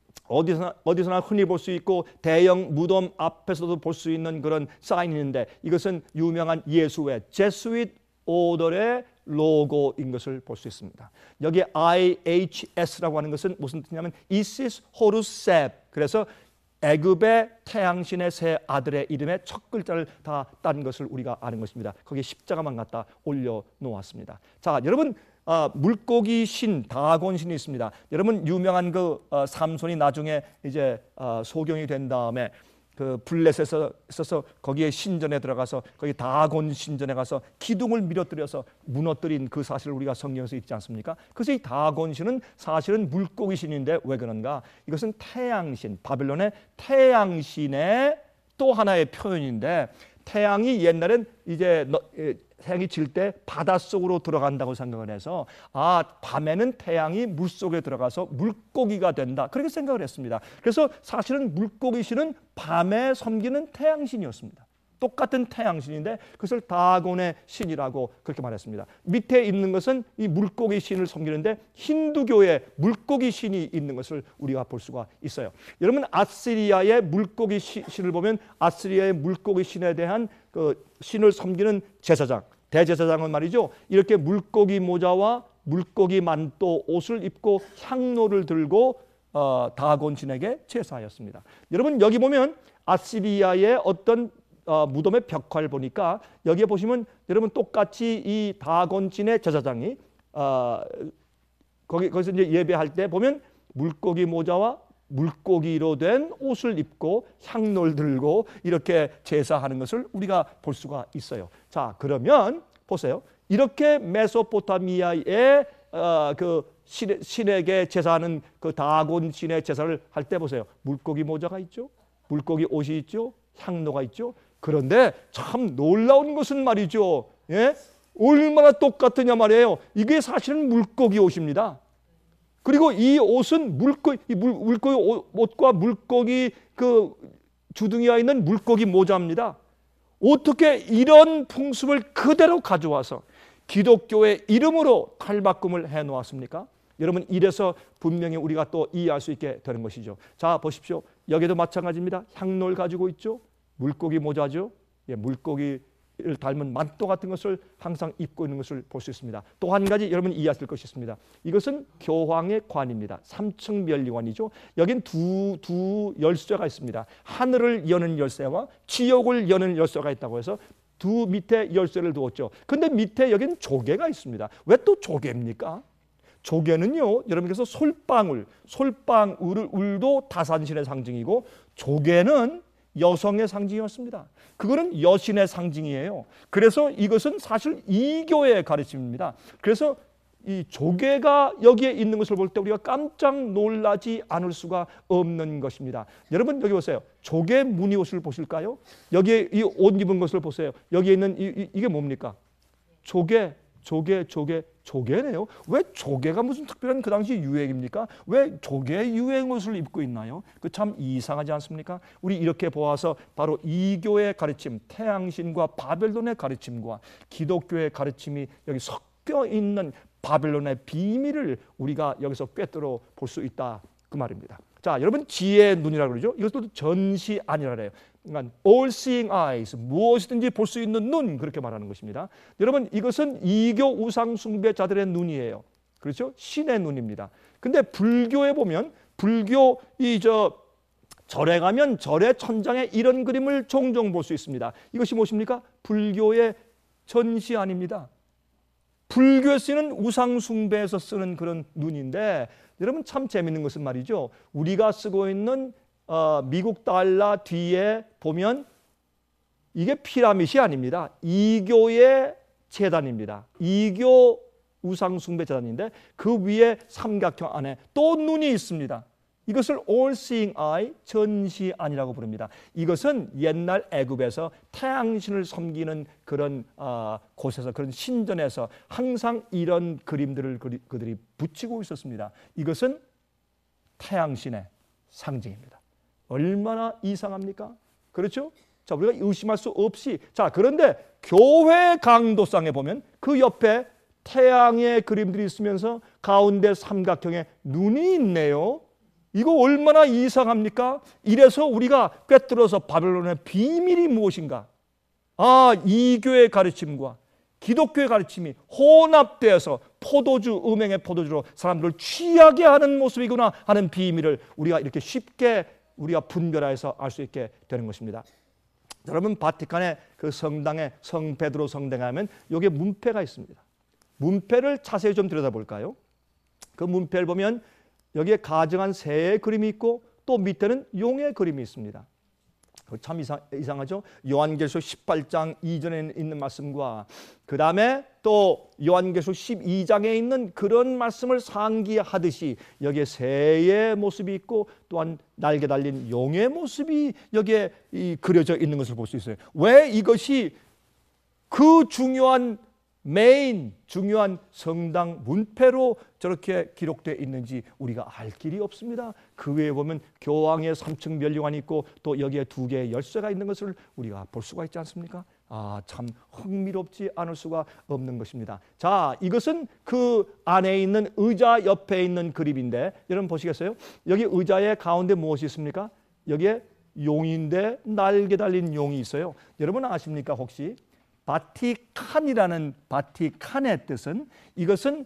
어디서나 흔히 볼 수 있고 대형 무덤 앞에서도 볼 수 있는 그런 사인이 있는데 이것은 유명한 예수회 제수잇 오더의 로고인 것을 볼 수 있습니다. 여기에 IHS라고 하는 것은 무슨 뜻이냐면 이시스 호루스 셉, 그래서 애굽의 태양신의 세 아들의 이름의 첫 글자를 다 딴 것을 우리가 아는 것입니다. 거기에 십자가만 갖다 올려놓았습니다. 자, 여러분 물고기 신, 다곤 신이 있습니다. 여러분 유명한 그 삼손이 나중에 이제 소경이 된 다음에 그 블레셋에서 있어서 거기에 신전에 들어가서 거기 다곤 신전에 가서 기둥을 밀어뜨려서 무너뜨린 그 사실을 우리가 성경에서 읽지 않습니까? 그래서 이 다곤 신은 사실은 물고기 신인데 왜 그런가? 이것은 태양신, 바벨론의 태양신의 또 하나의 표현인데 태양이 옛날엔 이제 태양이 질 때 바닷속으로 들어간다고 생각을 해서 밤에는 태양이 물속에 들어가서 물고기가 된다 그렇게 생각을 했습니다. 그래서 사실은 물고기 신은 밤에 섬기는 태양신이었습니다. 똑같은 태양신인데 그것을 다곤의 신이라고 그렇게 말했습니다. 밑에 있는 것은 이 물고기 신을 섬기는데 힌두교에 물고기 신이 있는 것을 우리가 볼 수가 있어요. 여러분 아시리아의 물고기 신을 보면 아시리아의 물고기 신에 대한 그 신을 섬기는 제사장, 대제사장은 말이죠. 이렇게 물고기 모자와 물고기 만또 옷을 입고 향로를 들고 다곤 신에게 제사하였습니다. 여러분 여기 보면 아시리아의 어떤 무덤의 벽화를 보니까 여기에 보시면 여러분 똑같이 이 다곤신의 제사장이 거기서 이제 예배할 때 보면 물고기 모자와 물고기로 된 옷을 입고 향로를 들고 이렇게 제사하는 것을 우리가 볼 수가 있어요. 자, 그러면 보세요. 이렇게 메소포타미아의 그 신에게 제사하는 그 다곤 신의 제사를 할 때 보세요. 물고기 모자가 있죠. 물고기 옷이 있죠. 향로가 있죠. 그런데 참 놀라운 것은 말이죠. 예? 얼마나 똑같으냐 말이에요. 이게 사실은 물고기 옷입니다. 그리고 이 옷은 물고기 옷과 물고기 그 주둥이에 있는 물고기 모자입니다. 어떻게 이런 풍습을 그대로 가져와서 기독교의 이름으로 탈바꿈을 해놓았습니까? 여러분, 이래서 분명히 우리가 또 이해할 수 있게 되는 것이죠. 자, 보십시오. 여기도 마찬가지입니다. 향로를 가지고 있죠. 물고기 모자죠. 예, 물고기를 닮은 만도 같은 것을 항상 입고 있는 것을 볼 수 있습니다. 또 한 가지 여러분 이해하실 것이 있습니다. 이것은 교황의 관입니다. 3층 면류관이죠. 여긴 두 열쇠가 있습니다. 하늘을 여는 열쇠와 지옥을 여는 열쇠가 있다고 해서 두 밑에 열쇠를 두었죠. 근데 밑에 여긴 조개가 있습니다. 왜 또 조개입니까? 조개는요, 여러분께서 솔방울도 다산신의 상징이고 조개는 여성의 상징이었습니다. 그거는 여신의 상징이에요. 그래서 이것은 사실 이교의 가르침입니다. 그래서 이 조개가 여기에 있는 것을 볼 때 우리가 깜짝 놀라지 않을 수가 없는 것입니다. 여러분 여기 보세요. 조개 무늬 옷을 보실까요? 여기에 이 옷 입은 것을 보세요. 여기에 있는 이게 뭡니까? 조개네요. 왜 조개가 무슨 특별한 그 당시 유행입니까? 왜 조개 유행 옷을 입고 있나요? 그 참 이상하지 않습니까? 우리 이렇게 보아서 바로 이교의 가르침, 태양신과 바벨론의 가르침과 기독교의 가르침이 여기 섞여 있는 바벨론의 비밀을 우리가 여기서 꿰뚫어 볼 수 있다 그 말입니다. 자, 여러분 지혜의 눈이라고 그러죠. 이것도 전시 아니라 그래요. 그러니까 all seeing eyes, 무엇이든지 볼 수 있는 눈, 그렇게 말하는 것입니다. 여러분 이것은 이교 우상 숭배자들의 눈이에요. 그렇죠? 신의 눈입니다. 근데 불교에 보면 불교 절에 가면 절의 천장에 이런 그림을 종종 볼 수 있습니다. 이것이 무엇입니까? 불교의 전시 아닙니다. 불교에 쓰는 우상 숭배에서 쓰는 그런 눈인데 여러분 참 재밌는 것은 말이죠. 우리가 쓰고 있는 미국 달러 뒤에 보면 이게 피라밋이 아닙니다. 이교의 재단입니다. 이교 우상 숭배 재단인데 그 위에 삼각형 안에 또 눈이 있습니다. 이것을 all seeing eye, 전시안이라고 부릅니다. 이것은 옛날 애굽에서 태양신을 섬기는 그런 곳에서, 그런 신전에서 항상 이런 그림들을 그들이 붙이고 있었습니다. 이것은 태양신의 상징입니다. 얼마나 이상합니까? 그렇죠? 자, 우리가 의심할 수 없이, 자, 그런데 교회 강도상에 보면 그 옆에 태양의 그림들이 있으면서 가운데 삼각형의 눈이 있네요. 이거 얼마나 이상합니까? 이래서 우리가 꿰뚫어서 바벨론의 비밀이 무엇인가? 이교의 가르침과 기독교의 가르침이 혼합되어서 음행의 포도주로 사람들을 취하게 하는 모습이구나 하는 비밀을 우리가 이렇게 쉽게 우리가 분별해서 알 수 있게 되는 것입니다. 여러분 바티칸의 그 성당에 성 베드로 성당에 하면 여기에 문패가 있습니다. 문패를 자세히 좀 들여다볼까요? 그 문패를 보면 여기에 가증한 새의 그림이 있고 또 밑에는 용의 그림이 있습니다. 참 이상하죠? 요한계시록 18장 이전에 있는 말씀과 그 다음에 또 요한계시록 12장에 있는 그런 말씀을 상기하듯이 여기에 새의 모습이 있고 또한 날개 달린 용의 모습이 여기에 그려져 있는 것을 볼 수 있어요. 왜 이것이 그 중요한 중요한 성당 문패로 저렇게 기록되어 있는지 우리가 알 길이 없습니다. 그 외에 보면 교황의 3층 면류관이 있고 또 여기에 2개의 열쇠가 있는 것을 우리가 볼 수가 있지 않습니까? 참 흥미롭지 않을 수가 없는 것입니다. 자, 이것은 그 안에 있는 의자 옆에 있는 그림인데 여러분 보시겠어요? 여기 의자의 가운데 무엇이 있습니까? 여기에 용인데 날개 달린 용이 있어요. 여러분 아십니까 혹시? 바티칸이라는 바티칸의 뜻은 이것은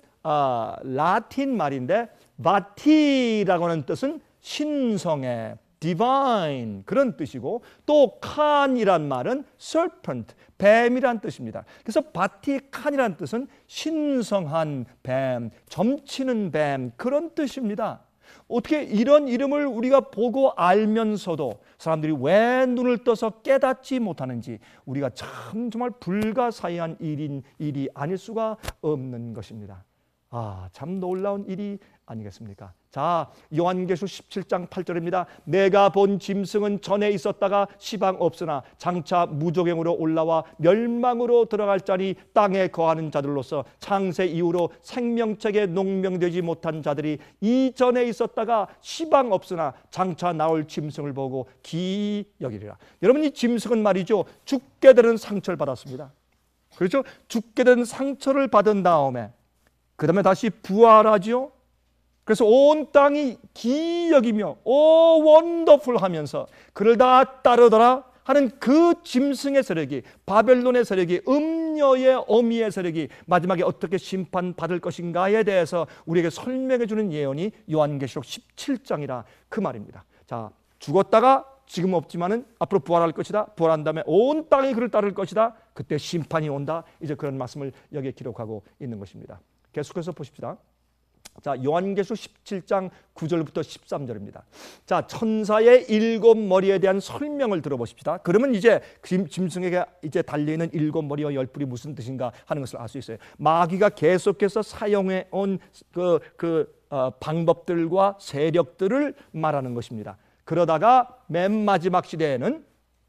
라틴 말인데 바티라고 하는 뜻은 신성의 divine 그런 뜻이고 또 칸이란 말은 serpent 뱀이란 뜻입니다. 그래서 바티칸이라는 뜻은 신성한 뱀, 점치는 뱀 그런 뜻입니다. 어떻게 이런 이름을 우리가 보고 알면서도 사람들이 왜 눈을 떠서 깨닫지 못하는지 우리가 참 정말 불가사의한 일이 아닐 수가 없는 것입니다. 참 놀라운 일이 아니겠습니까? 자, 요한계시록 17장 8절입니다. 내가 본 짐승은 전에 있었다가 시방 없으나 장차 무조갱으로 올라와 멸망으로 들어갈 자니 땅에 거하는 자들로서 창세 이후로 생명책에 농명되지 못한 자들이 이전에 있었다가 시방 없으나 장차 나올 짐승을 보고 기이 여기리라. 여러분, 이 짐승은 말이죠, 죽게 되는 상처를 받았습니다. 그렇죠? 죽게 되는 상처를 받은 다음에 그 다음에 다시 부활하죠. 그래서 온 땅이 기이 여기며 오 원더풀 하면서 그를 다 따르더라 하는 그 짐승의 세력이, 바벨론의 세력이, 음녀의 어미의 세력이 마지막에 어떻게 심판받을 것인가에 대해서 우리에게 설명해 주는 예언이 요한계시록 17장이라 그 말입니다. 자, 죽었다가 지금 없지만은 앞으로 부활할 것이다. 부활한 다음에 온 땅이 그를 따를 것이다. 그때 심판이 온다. 이제 그런 말씀을 여기에 기록하고 있는 것입니다. 계속해서 보십시다. 자, 요한계시록 17장 9절부터 13절입니다. 자, 천사의 7머리에 대한 설명을 들어보십시다. 그러면 이제 짐승에게 이제 달려있는 7머리와 10뿔이 무슨 뜻인가 하는 것을 알 수 있어요. 마귀가 계속해서 사용해 온 방법들과 세력들을 말하는 것입니다. 그러다가 맨 마지막 시대에는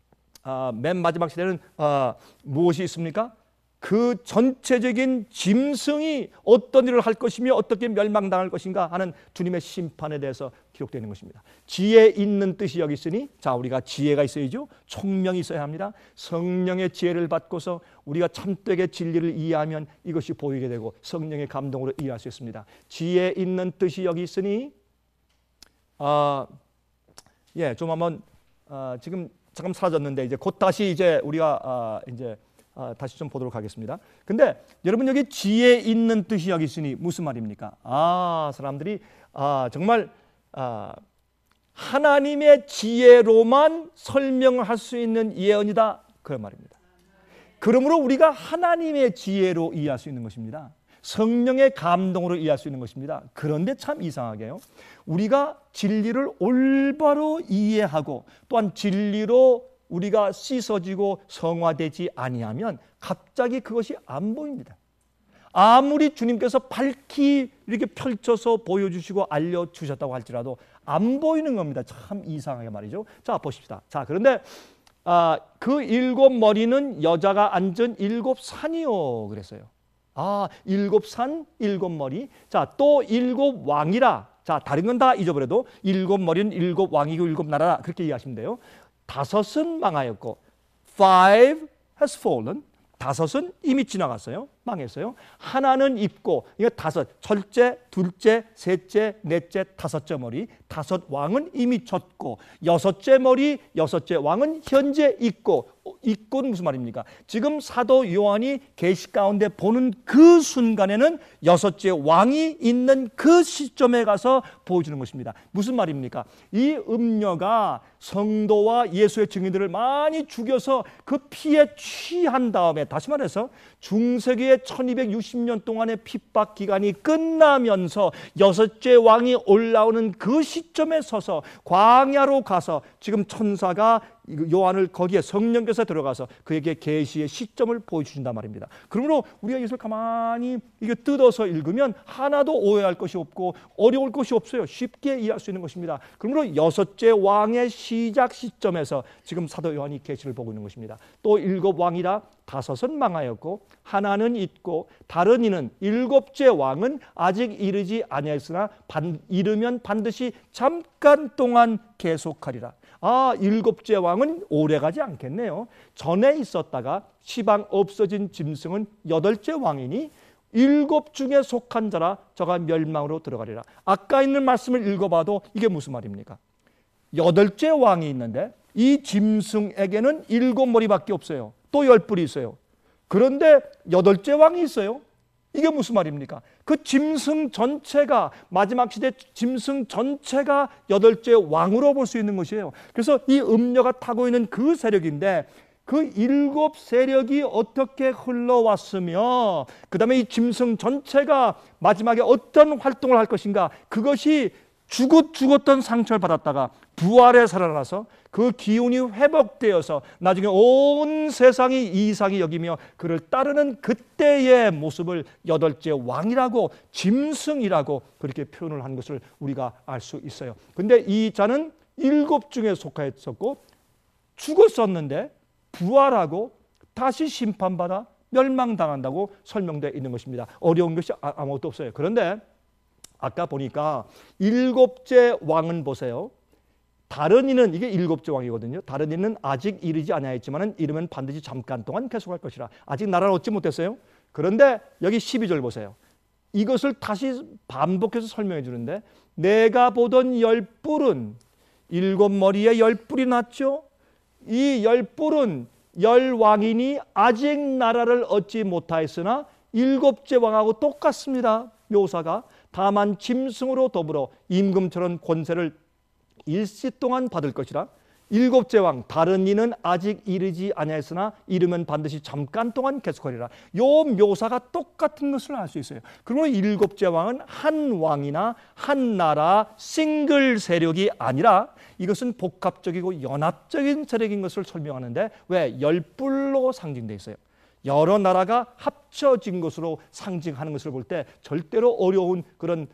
무엇이 있습니까? 그 전체적인 짐승이 어떤 일을 할 것이며 어떻게 멸망당할 것인가 하는 주님의 심판에 대해서 기록되는 것입니다. 지혜 있는 뜻이 여기 있으니, 자, 우리가 지혜가 있어야죠. 총명이 있어야 합니다. 성령의 지혜를 받고서 우리가 참되게 진리를 이해하면 이것이 보이게 되고 성령의 감동으로 이해할 수 있습니다. 지혜 있는 뜻이 여기 있으니, 좀 한번 지금 잠깐 사라졌는데 이제 곧 다시 이제 우리가 다시 좀 보도록 하겠습니다. 근데 여러분, 여기 지혜 있는 뜻이 여기 있으니 무슨 말입니까? 사람들이 정말 하나님의 지혜로만 설명할 수 있는 예언이다, 그런 말입니다. 그러므로 우리가 하나님의 지혜로 이해할 수 있는 것입니다. 성령의 감동으로 이해할 수 있는 것입니다. 그런데 참 이상하게요, 우리가 진리를 올바로 이해하고 또한 진리로 우리가 씻어지고 성화되지 아니하면 갑자기 그것이 안 보입니다. 아무리 주님께서 밝히 이렇게 펼쳐서 보여주시고 알려주셨다고 할지라도 안 보이는 겁니다. 참 이상하게 말이죠. 자, 보십시다. 자, 그런데 그 7머리는 여자가 앉은 7산이요 그랬어요. 7산 7머리. 자, 또 7왕이라. 자, 다른 건 다 잊어버려도 7머리는 7왕이고 7나라라, 그렇게 이해하시면 돼요. 5은 망하였고, 5 has fallen. 5은 이미 지나갔어요. 망했어요. 하나는 있고, 이거 5, 첫째, 둘째, 셋째, 넷째, 5째 머리. 5 왕은 이미 졌고, 6째 머리, 6째 왕은 현재 있고, 있고는 무슨 말입니까? 지금 사도 요한이 계시 가운데 보는 그 순간에는 6째 왕이 있는 그 시점에 가서 보여주는 것입니다. 무슨 말입니까? 이 음녀가 성도와 예수의 증인들을 많이 죽여서 그 피에 취한 다음에, 다시 말해서 중세기의 1260년 동안의 핍박 기간이 끝나면서 6째 왕이 올라오는 그 시점에 서서 광야로 가서 지금 천사가 요한을 거기에 성령께서 들어가서 그에게 계시의 시점을 보여주신단 말입니다. 그러므로 우리가 이것을 가만히 이게 뜯어서 읽으면 하나도 오해할 것이 없고 어려울 것이 없어요. 쉽게 이해할 수 있는 것입니다. 그러므로 6째 왕의 시작 시점에서 지금 사도 요한이 계시를 보고 있는 것입니다. 또 7왕이라 5은 망하였고 하나는 있고 다른 이는 7째 왕은 아직 이르지 아니하였으나 이르면 반드시 잠깐 동안 계속하리라. 7째 왕은 오래가지 않겠네요. 전에 있었다가 시방 없어진 짐승은 8째 왕이니 7 중에 속한 자라 저가 멸망으로 들어가리라. 아까 있는 말씀을 읽어봐도 이게 무슨 말입니까? 8째 왕이 있는데 이 짐승에게는 7머리밖에 없어요. 또 10뿔이 있어요. 그런데 8째 왕이 있어요. 이게 무슨 말입니까? 그 짐승 전체가, 마지막 시대 짐승 전체가 8째 왕으로 볼 수 있는 것이에요. 그래서 이 음녀가 타고 있는 그 세력인데 그 7 세력이 어떻게 흘러왔으며 그 다음에 이 짐승 전체가 마지막에 어떤 활동을 할 것인가, 그것이 죽었던 상처를 받았다가 부활에 살아나서 그 기운이 회복되어서 나중에 온 세상이 이상히 여기며 그를 따르는 그때의 모습을 여덟째 왕이라고, 짐승이라고 그렇게 표현을 한 것을 우리가 알 수 있어요. 근데 이 자는 일곱 중에 속하였었고 죽었었는데 부활하고 다시 심판받아 멸망당한다고 설명되어 있는 것입니다. 어려운 것이 아무것도 없어요. 그런데 아까 보니까 일곱째 왕은 보세요. 다른 이는, 이게 일곱째 왕이거든요. 다른 이는 아직 이르지 아니하였지만 이르면 반드시 잠깐 동안 계속할 것이라. 아직 나라를 얻지 못했어요. 그런데 여기 12절 보세요. 이것을 다시 반복해서 설명해 주는데, 내가 보던 열뿔은, 일곱 머리에 열뿔이 났죠. 이 열뿔은 열왕이니 아직 나라를 얻지 못하였으나 일곱째 왕하고 똑같습니다. 묘사가. 다만 짐승으로 더불어 임금처럼 권세를 일시 동안 받을 것이라. 일곱째 왕, 다른 이는 아직 이르지 아니하였으나 이르면 반드시 잠깐 동안 계속하리라. 요 묘사가 똑같은 것을 알 수 있어요. 그러므로 일곱째 왕은 한 왕이나 한 나라 싱글 세력이 아니라 이것은 복합적이고 연합적인 세력인 것을 설명하는데, 왜? 열뿔로 상징되어 있어요. 여러 나라가 합쳐진 것으로 상징하는 것을 볼 때 절대로 어려운 그런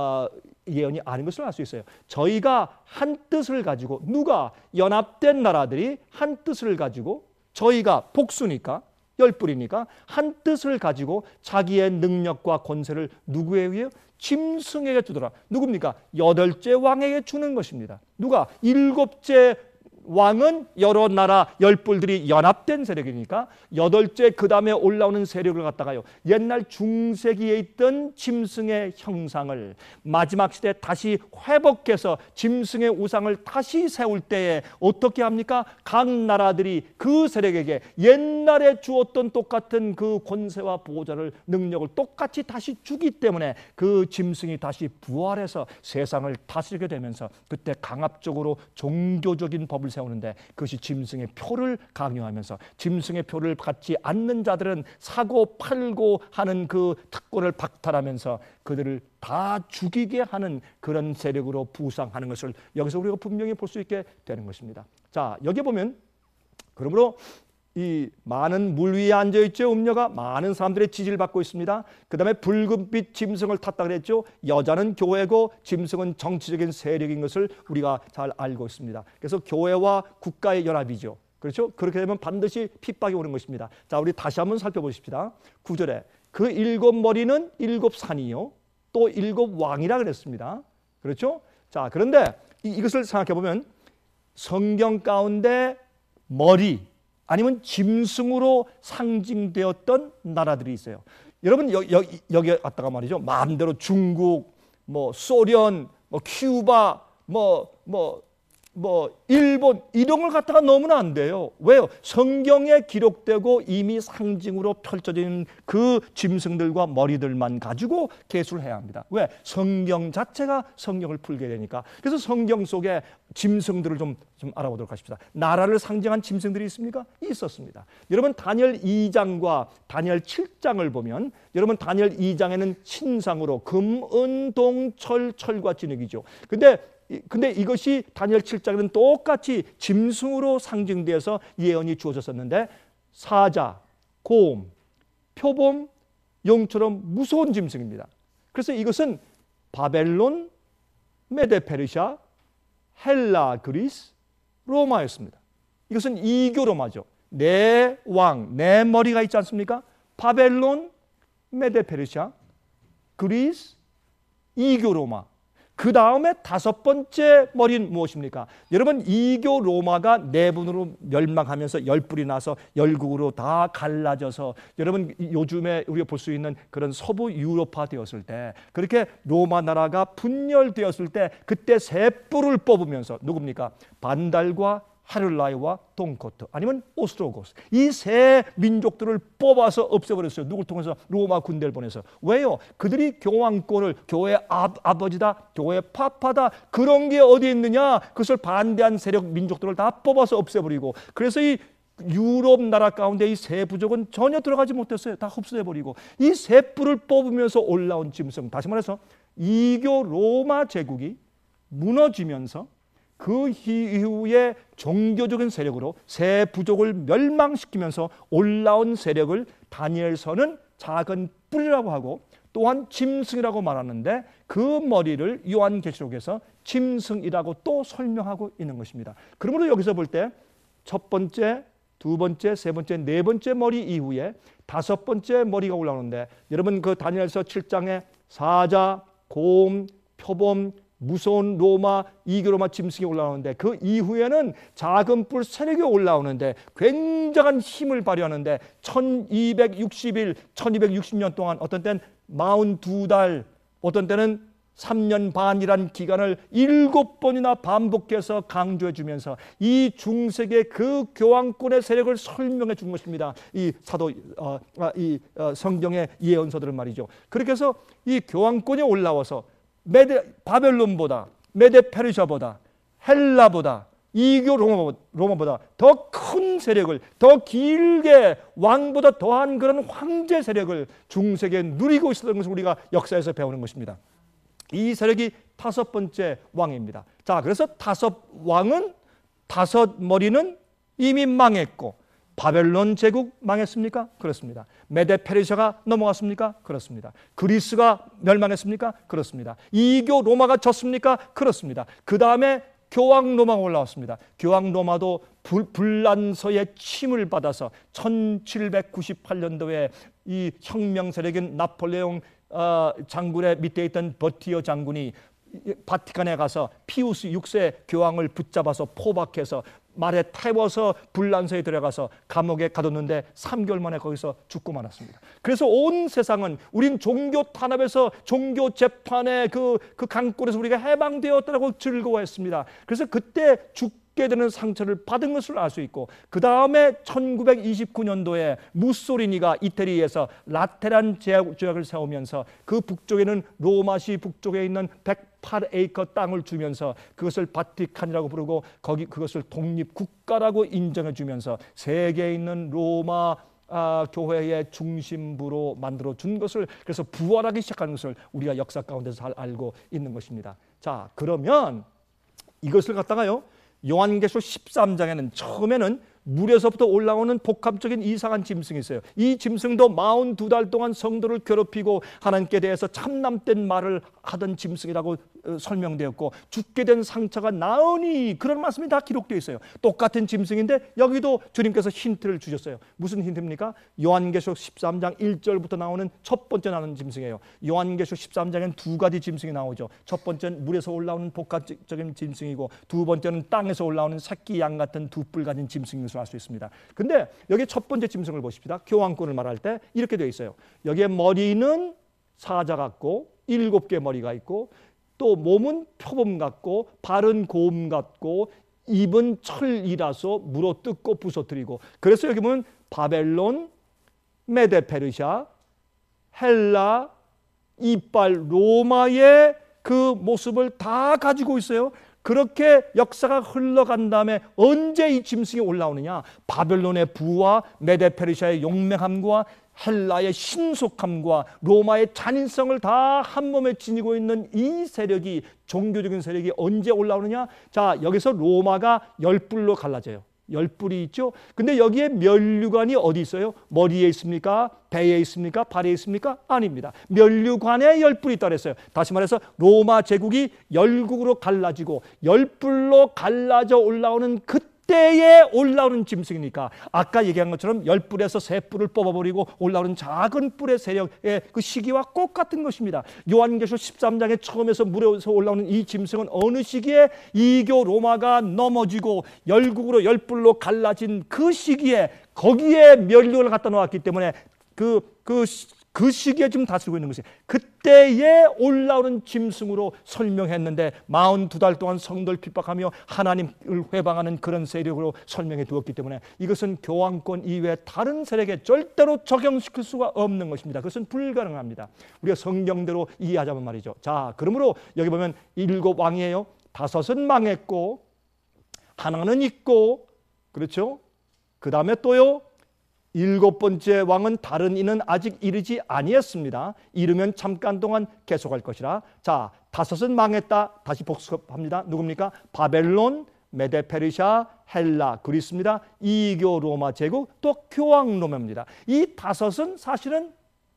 예언이 아닌 것을 알 수 있어요. 저희가 한 뜻을 가지고, 누가 연합된 나라들이 한 뜻을 가지고, 저희가 복수니까, 열뿔이니까 한 뜻을 가지고 자기의 능력과 권세를 누구에 의해? 짐승에게 주더라. 누굽니까? 여덟째 왕에게 주는 것입니다. 누가? 일곱째 왕은 여러 나라 열뿔들이 연합된 세력이니까 여덟째 그 다음에 올라오는 세력을 갖다가요, 옛날 중세기에 있던 짐승의 형상을 마지막 시대에 다시 회복해서 짐승의 우상을 다시 세울 때에 어떻게 합니까? 각 나라들이 그 세력에게 옛날에 주었던 똑같은 그 권세와 보호자를, 능력을 똑같이 다시 주기 때문에 그 짐승이 다시 부활해서 세상을 다스리게 되면서 그때 강압적으로 종교적인 법을 세우는데, 그것이 짐승의 표를 강요하면서 짐승의 표를 갖지 않는 자들은 사고 팔고 하는 그 특권을 박탈하면서 그들을 다 죽이게 하는 그런 세력으로 부상하는 것을 여기서 우리가 분명히 볼 수 있게 되는 것입니다. 자, 여기 보면 그러므로 이 많은 물 위에 앉아있죠. 음녀가 많은 사람들의 지지를 받고 있습니다. 그 다음에 붉은빛 짐승을 탔다 그랬죠. 여자는 교회고 짐승은 정치적인 세력인 것을 우리가 잘 알고 있습니다. 그래서 교회와 국가의 연합이죠. 그렇죠? 그렇게 되면 반드시 핍박이 오는 것입니다. 자, 우리 다시 한번 살펴보십시다. 9절에 그 일곱 머리는 일곱 산이요 또 일곱 왕이라 그랬습니다. 그렇죠? 자, 그런데 이것을 생각해 보면 성경 가운데 머리 아니면 짐승으로 상징되었던 나라들이 있어요. 여러분 여기 왔다가 말이죠, 마음대로 중국, 뭐 소련, 뭐 큐바, 일본 이런 걸 갖다가 넣으면 안 돼요. 왜요? 성경에 기록되고 이미 상징으로 펼쳐진 그 짐승들과 머리들만 가지고 계수를 해야 합니다. 왜? 성경 자체가 성경을 풀게 되니까. 그래서 성경 속에 짐승들을 좀 알아보도록 하십시다. 나라를 상징한 짐승들이 있습니까? 있었습니다. 여러분 다니엘 2장과 다니엘 7장을 보면, 여러분 다니엘 2장에는 신상으로 금, 은, 동, 철과 진흙이죠. 근데 이것이 다니엘 7장에는 똑같이 짐승으로 상징되어서 예언이 주어졌었는데, 사자, 곰, 표범, 용처럼 무서운 짐승입니다. 그래서 이것은 바벨론, 메데페르시아, 헬라, 그리스, 로마였습니다. 이것은 이교 로마죠. 네 왕, 네 머리가 있지 않습니까? 바벨론, 메데페르시아, 그리스, 이교 로마. 그 다음에 다섯 번째 머리는 무엇입니까? 여러분 이교 로마가 내분으로 멸망하면서 열불이 나서 열국으로 다 갈라져서, 여러분 요즘에 우리가 볼 수 있는 그런 서부 유럽화 되었을 때, 그렇게 로마 나라가 분열되었을 때 그때 세 뿔을 뽑으면서, 누굽니까? 반달과 하를라이와 동코트 아니면 오스트로고스, 이 세 민족들을 뽑아서 없애버렸어요. 누굴 통해서? 로마 군대를 보내서. 왜요? 그들이 교황권을, 교회 아버지다, 교회 파파다, 그런 게 어디 있느냐? 그것을 반대한 세력 민족들을 다 뽑아서 없애버리고, 그래서 이 유럽 나라 가운데 이 세 부족은 전혀 들어가지 못했어요. 다 흡수해버리고, 이 세 뿔을 뽑으면서 올라온 짐승, 다시 말해서 이교 로마 제국이 무너지면서 그 이후에 종교적인 세력으로 세 부족을 멸망시키면서 올라온 세력을 다니엘서는 작은 뿔이라고 하고 또한 짐승이라고 말하는데 그 머리를 요한계시록에서 짐승이라고 또 설명하고 있는 것입니다. 그러므로 여기서 볼 때 첫 번째, 두 번째, 세 번째, 네 번째 머리 이후에 다섯 번째 머리가 올라오는데 여러분 그 다니엘서 7장에 사자, 곰, 표범, 무서운 로마, 이교로마 짐승이 올라오는데 그 이후에는 작은 뿔 세력이 올라오는데 굉장한 힘을 발휘하는데 1260일, 1260년 동안 어떤 때는 42달, 어떤 때는 3년 반이란 기간을 7번이나 반복해서 강조해 주면서 이 중세계 그 교황권의 세력을 설명해 준 것입니다. 이 사도 성경의 예언서들은 말이죠. 그렇게 해서 이 교황권이 올라와서 바벨론보다 메데 페르시아보다 헬라보다 이교 로마보다 더 큰 세력을 더 길게 왕보다 더한 그런 황제 세력을 중세계에 누리고 있었던 것을 우리가 역사에서 배우는 것입니다. 이 세력이 다섯 번째 왕입니다. 자, 그래서 다섯 왕은 다섯 머리는 이미 망했고 바벨론 제국 망했습니까? 그렇습니다. 메데 페르시아가 넘어갔습니까? 그렇습니다. 그리스가 멸망했습니까? 그렇습니다. 이교 로마가 졌습니까? 그렇습니다. 그 다음에 교황 로마가 올라왔습니다. 교황 로마도 불란서의 침을 받아서 1798년도에 이 혁명 세력인 나폴레옹 장군의 밑에 있던 버티어 장군이 바티칸에 가서 피우스 6세 교황을 붙잡아서 포박해서 말에 태워서 불란서에 들어가서 감옥에 가뒀는데 3개월 만에 거기서 죽고 말았습니다. 그래서 온 세상은 우린 종교 탄압에서 종교 재판의 그 강골에서 우리가 해방되었다고 즐거워했습니다. 그래서 그때 죽게 되는 상처를 받은 것을 알 수 있고 그 다음에 1929년도에 무소리니가 이태리에서 라테란 조약을 세우면서 그 북쪽에는 로마시 북쪽에 있는 108에이커 땅을 주면서 그것을 바티칸이라고 부르고 그것을 독립국가라고 인정해 주면서 세계에 있는 로마 교회의 중심부로 만들어 준 것을 그래서 부활하기 시작하는 것을 우리가 역사 가운데서 잘 알고 있는 것입니다. 자, 그러면 이것을 갖다가요 요한계시록 13장에는 처음에는 물에서부터 올라오는 복합적인 이상한 짐승이 있어요. 이 짐승도 42달 동안 성도를 괴롭히고 하나님께 대해서 참남된 말을 하던 짐승이라고 설명되었고 죽게 된 상처가 나으니 그런 말씀이 다 기록되어 있어요. 똑같은 짐승인데 여기도 주님께서 힌트를 주셨어요. 무슨 힌트입니까? 요한계시록 13장 1절부터 나오는 첫 번째 나오는 짐승이에요. 요한계시록 13장에는 두 가지 짐승이 나오죠. 첫 번째는 물에서 올라오는 복합적인 짐승이고 두 번째는 땅에서 올라오는 새끼 양 같은 두 뿔 가진 짐승인 것을 알 수 있습니다. 근데 여기 첫 번째 짐승을 보십시다. 교황권을 말할 때 이렇게 되어 있어요. 여기에 머리는 사자 같고 7개 머리가 있고 또 몸은 표범 같고 발은 곰 같고 입은 철이라서 물어 뜯고 부서뜨리고 그래서 여기 보면 바벨론, 메데 페르시아, 헬라, 이빨 로마의 그 모습을 다 가지고 있어요. 그렇게 역사가 흘러간 다음에 언제 이 짐승이 올라오느냐? 바벨론의 부와 메데 페르시아의 용맹함과 헬라의 신속함과 로마의 잔인성을 다 한 몸에 지니고 있는 이 세력이 종교적인 세력이 언제 올라오느냐? 자, 여기서 로마가 10뿔로 갈라져요. 10뿔이 있죠. 근데 여기에 면류관이 어디 있어요? 머리에 있습니까? 배에 있습니까? 발에 있습니까? 아닙니다. 면류관에 10뿔이 있다 그랬어요. 다시 말해서 로마 제국이 열국으로 갈라지고 10뿔로 갈라져 올라오는 그때에 올라오는 짐승이니까 아까 얘기한 것처럼 10뿔에서 3뿔을 뽑아버리고 올라오는 작은 뿔의 세력의 그 시기와 똑같은 것입니다. 요한계시록 13장에 처음에서 물에서 올라오는 이 짐승은 어느 시기에 이교 로마가 넘어지고 열국으로 10뿔로 갈라진 그 시기에 거기에 면류관을 갖다 놓았기 때문에 그 시기에 지금 다스리고 있는 것이 그때에 올라오는 짐승으로 설명했는데 42달 동안 성도를 핍박하며 하나님을 회방하는 그런 세력으로 설명해 두었기 때문에 이것은 교황권 이외에 다른 세력에 절대로 적용시킬 수가 없는 것입니다. 그것은 불가능합니다. 우리가 성경대로 이해하자면 말이죠. 자, 그러므로 여기 보면 7왕이에요. 5은 망했고 하나는 있고 그렇죠? 그 다음에 또요 7번째 왕은 다른 이는 아직 이르지 아니했습니다. 이르면 잠깐 동안 계속할 것이라. 자, 다섯은 망했다. 다시 복습합니다. 누굽니까? 바벨론, 메데 페르시아, 헬라, 그리스입니다. 이교 로마 제국, 또 교황 로마입니다. 이 다섯은 사실은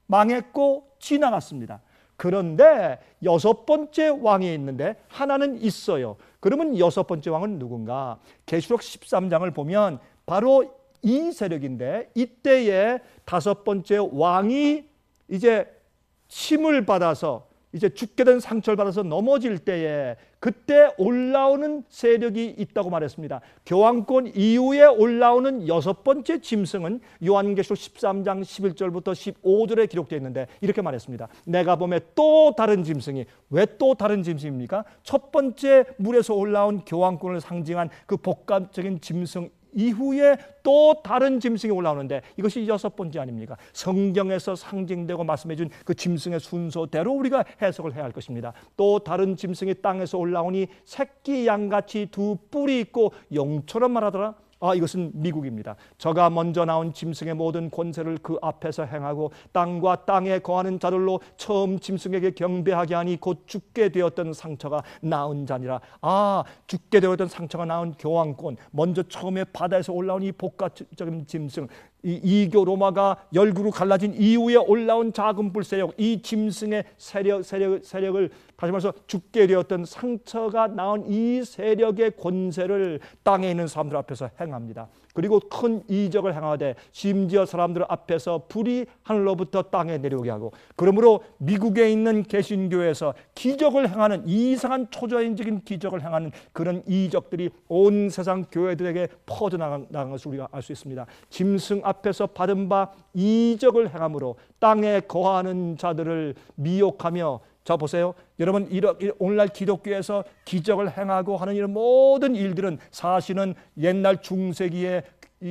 망했고 지나갔습니다. 그런데 여섯 번째 왕이 있는데 하나는 있어요. 그러면 여섯 번째 왕은 누군가? 계시록 13장을 보면 바로 이 세력인데, 이때에 다섯 번째 왕이 이제 침을 받아서 이제 죽게 된 상처를 받아서 넘어질 때에 그때 올라오는 세력이 있다고 말했습니다. 교황권 이후에 올라오는 여섯 번째 짐승은 요한계시록 13장 11절부터 15절에 기록되어 있는데 이렇게 말했습니다. 내가 보매 또 다른 짐승이, 왜 또 다른 짐승입니까? 첫 번째 물에서 올라온 교황권을 상징한 그 복합적인 짐승 이후에 또 다른 짐승이 올라오는데 이것이 여섯 번째 아닙니까? 성경에서 상징되고 말씀해 준 그 짐승의 순서대로 우리가 해석을 해야 할 것입니다. 또 다른 짐승이 땅에서 올라오니 새끼 양같이 두 뿔이 있고 용처럼 말하더라. 이것은 미국입니다. 저가 먼저 나온 짐승의 모든 권세를 그 앞에서 행하고 땅과 땅에 거하는 자들로 처음 짐승에게 경배하게 하니 곧 죽게 되었던 상처가 나은 자니라. 죽게 되었던 상처가 나은 교황권, 먼저 처음에 바다에서 올라온 이 복합적인 짐승, 이 이교 로마가 열구로 갈라진 이후에 올라온 작은 뿔 세력, 이 짐승의 세력을 다시 말해서 죽게 되었던 상처가 나온 이 세력의 권세를 땅에 있는 사람들 앞에서 행합니다. 그리고 큰 이적을 행하되 심지어 사람들 앞에서 불이 하늘로부터 땅에 내려오게 하고, 그러므로 미국에 있는 개신교에서 기적을 행하는, 이상한 초자연적인 기적을 행하는 그런 이적들이 온 세상 교회들에게 퍼져나간 것을 우리가 알 수 있습니다. 짐승 앞에서 받은 바 이적을 행함으로 땅에 거하는 자들을 미혹하며, 자 보세요. 여러분, 오늘날 기독교에서 기적을 행하고 하는 이런 모든 일들은 사실은 옛날 중세기에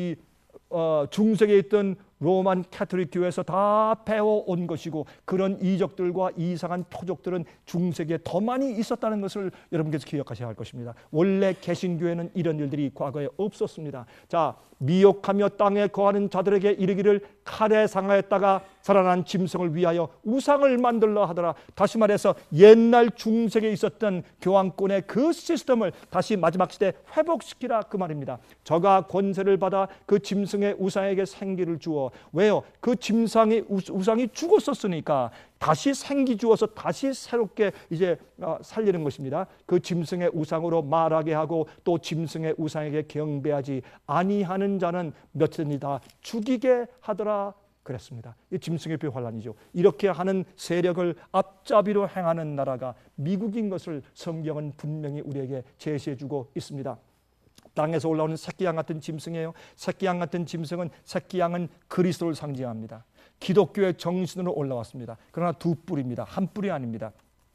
중세기에 있던 로만 캐톨릭 교회에서 다 배워온 것이고, 그런 이적들과 이상한 표적들은 중세기에 더 많이 있었다는 것을 여러분께서 기억하셔야 할 것입니다. 원래 개신교회는 이런 일들이 과거에 없었습니다. 자, 미혹하며 땅에 거하는 자들에게 이르기를 칼에 상하였다가 살아난 짐승을 위하여 우상을 만들라 하더라. 다시 말해서 옛날 중세기에 있었던 교황권의 그 시스템을 다시 마지막 시대에 회복시키라, 그 말입니다. 저가 권세를 받아 그 짐승의 우상에게 생기를 주어, 왜요? 그 짐승의 우상이 죽었었으니까 다시 생기 주어서 다시 새롭게 이제 살리는 것입니다. 그 짐승의 우상으로 말하게 하고 또 짐승의 우상에게 경배하지 아니하는 자는 며칠이 다 죽이게 하더라 그랬습니다. 이 짐승의 뼈환란이죠. 이렇게 하는 세력을 앞잡이로 행하는 나라가 미국인 것을 성경은 분명히 우리에게 제시해주고 있습니다. 땅에서 올라오는 새끼양 같은 짐승이에요. 새끼양 같은 짐승은, 새끼양은 그리스도를 상징합니다. 기독교의 정신으로 올라왔습니다. 그러나 두 뿔입니다. 한 뿔이 아닙니다.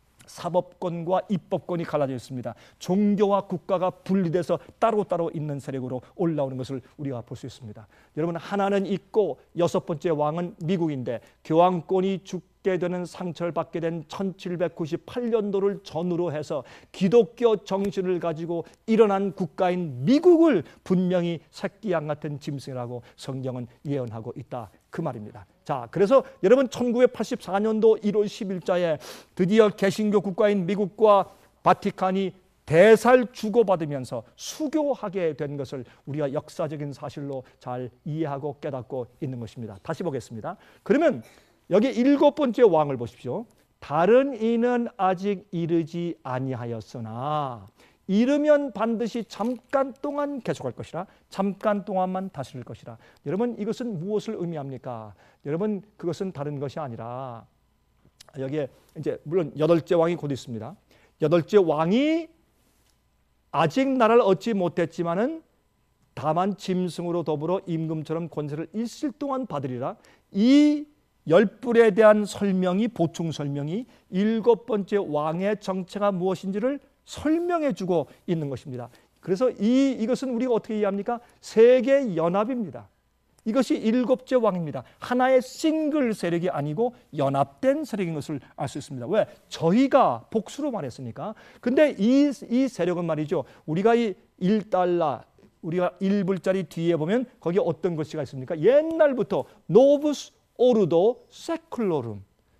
사법권과 입법권이 갈라져 있습니다. 종교와 국가가 분리돼서 따로따로 있는 세력으로 올라오는 것을 우리가 볼 수 있습니다. 여러분, 하나는 있고 여섯 번째 왕은 미국인데, 교황권이 죽게 되는 상처를 받게 된 1798년도를 전후로 해서 기독교 정신을 가지고 일어난 국가인 미국을 분명히 새끼양 같은 짐승이라고 성경은 예언하고 있다, 그 말입니다. 자, 그래서 여러분, 1984년도 1월 10일자에 드디어 개신교 국가인 미국과 바티칸이 대사를 주고받으면서 수교하게 된 것을 우리가 역사적인 사실로 잘 이해하고 깨닫고 있는 것입니다. 다시 보겠습니다. 그러면 여기 일곱 번째 왕을 보십시오. 다른 이는 아직 이르지 아니하였으나 이르면 반드시 잠깐 동안 계속할 것이라, 잠깐 동안만 다스릴 것이라. 여러분, 이것은 무엇을 의미합니까? 여러분, 그것은 다른 것이 아니라, 여기에 이제 물론 여덟째 왕이 곧 있습니다. 여덟째 왕이 아직 나라를 얻지 못했지만은 다만 짐승으로 더불어 임금처럼 권세를 일실 동안 받으리라. 이 열불에 대한 설명이, 보충 설명이 일곱 번째 왕의 정체가 무엇인지를 설명해 주고 있는 것입니다. 그래서 이것은 우리가 어떻게 이해합니까? 세계 연합입니다. 이것이 일곱째 왕입니다. 하나의 싱글 세력이 아니고 연합된 세력인 것을 알 수 있습니다. 왜? 저희가 복수로 말했으니까. 근데 이 세력은 말이죠, 우리가 이 1달러, 우리가 1불짜리 뒤에 보면 거기에 어떤 글씨가 있습니까? 옛날부터 노브스 오르도 세클로름,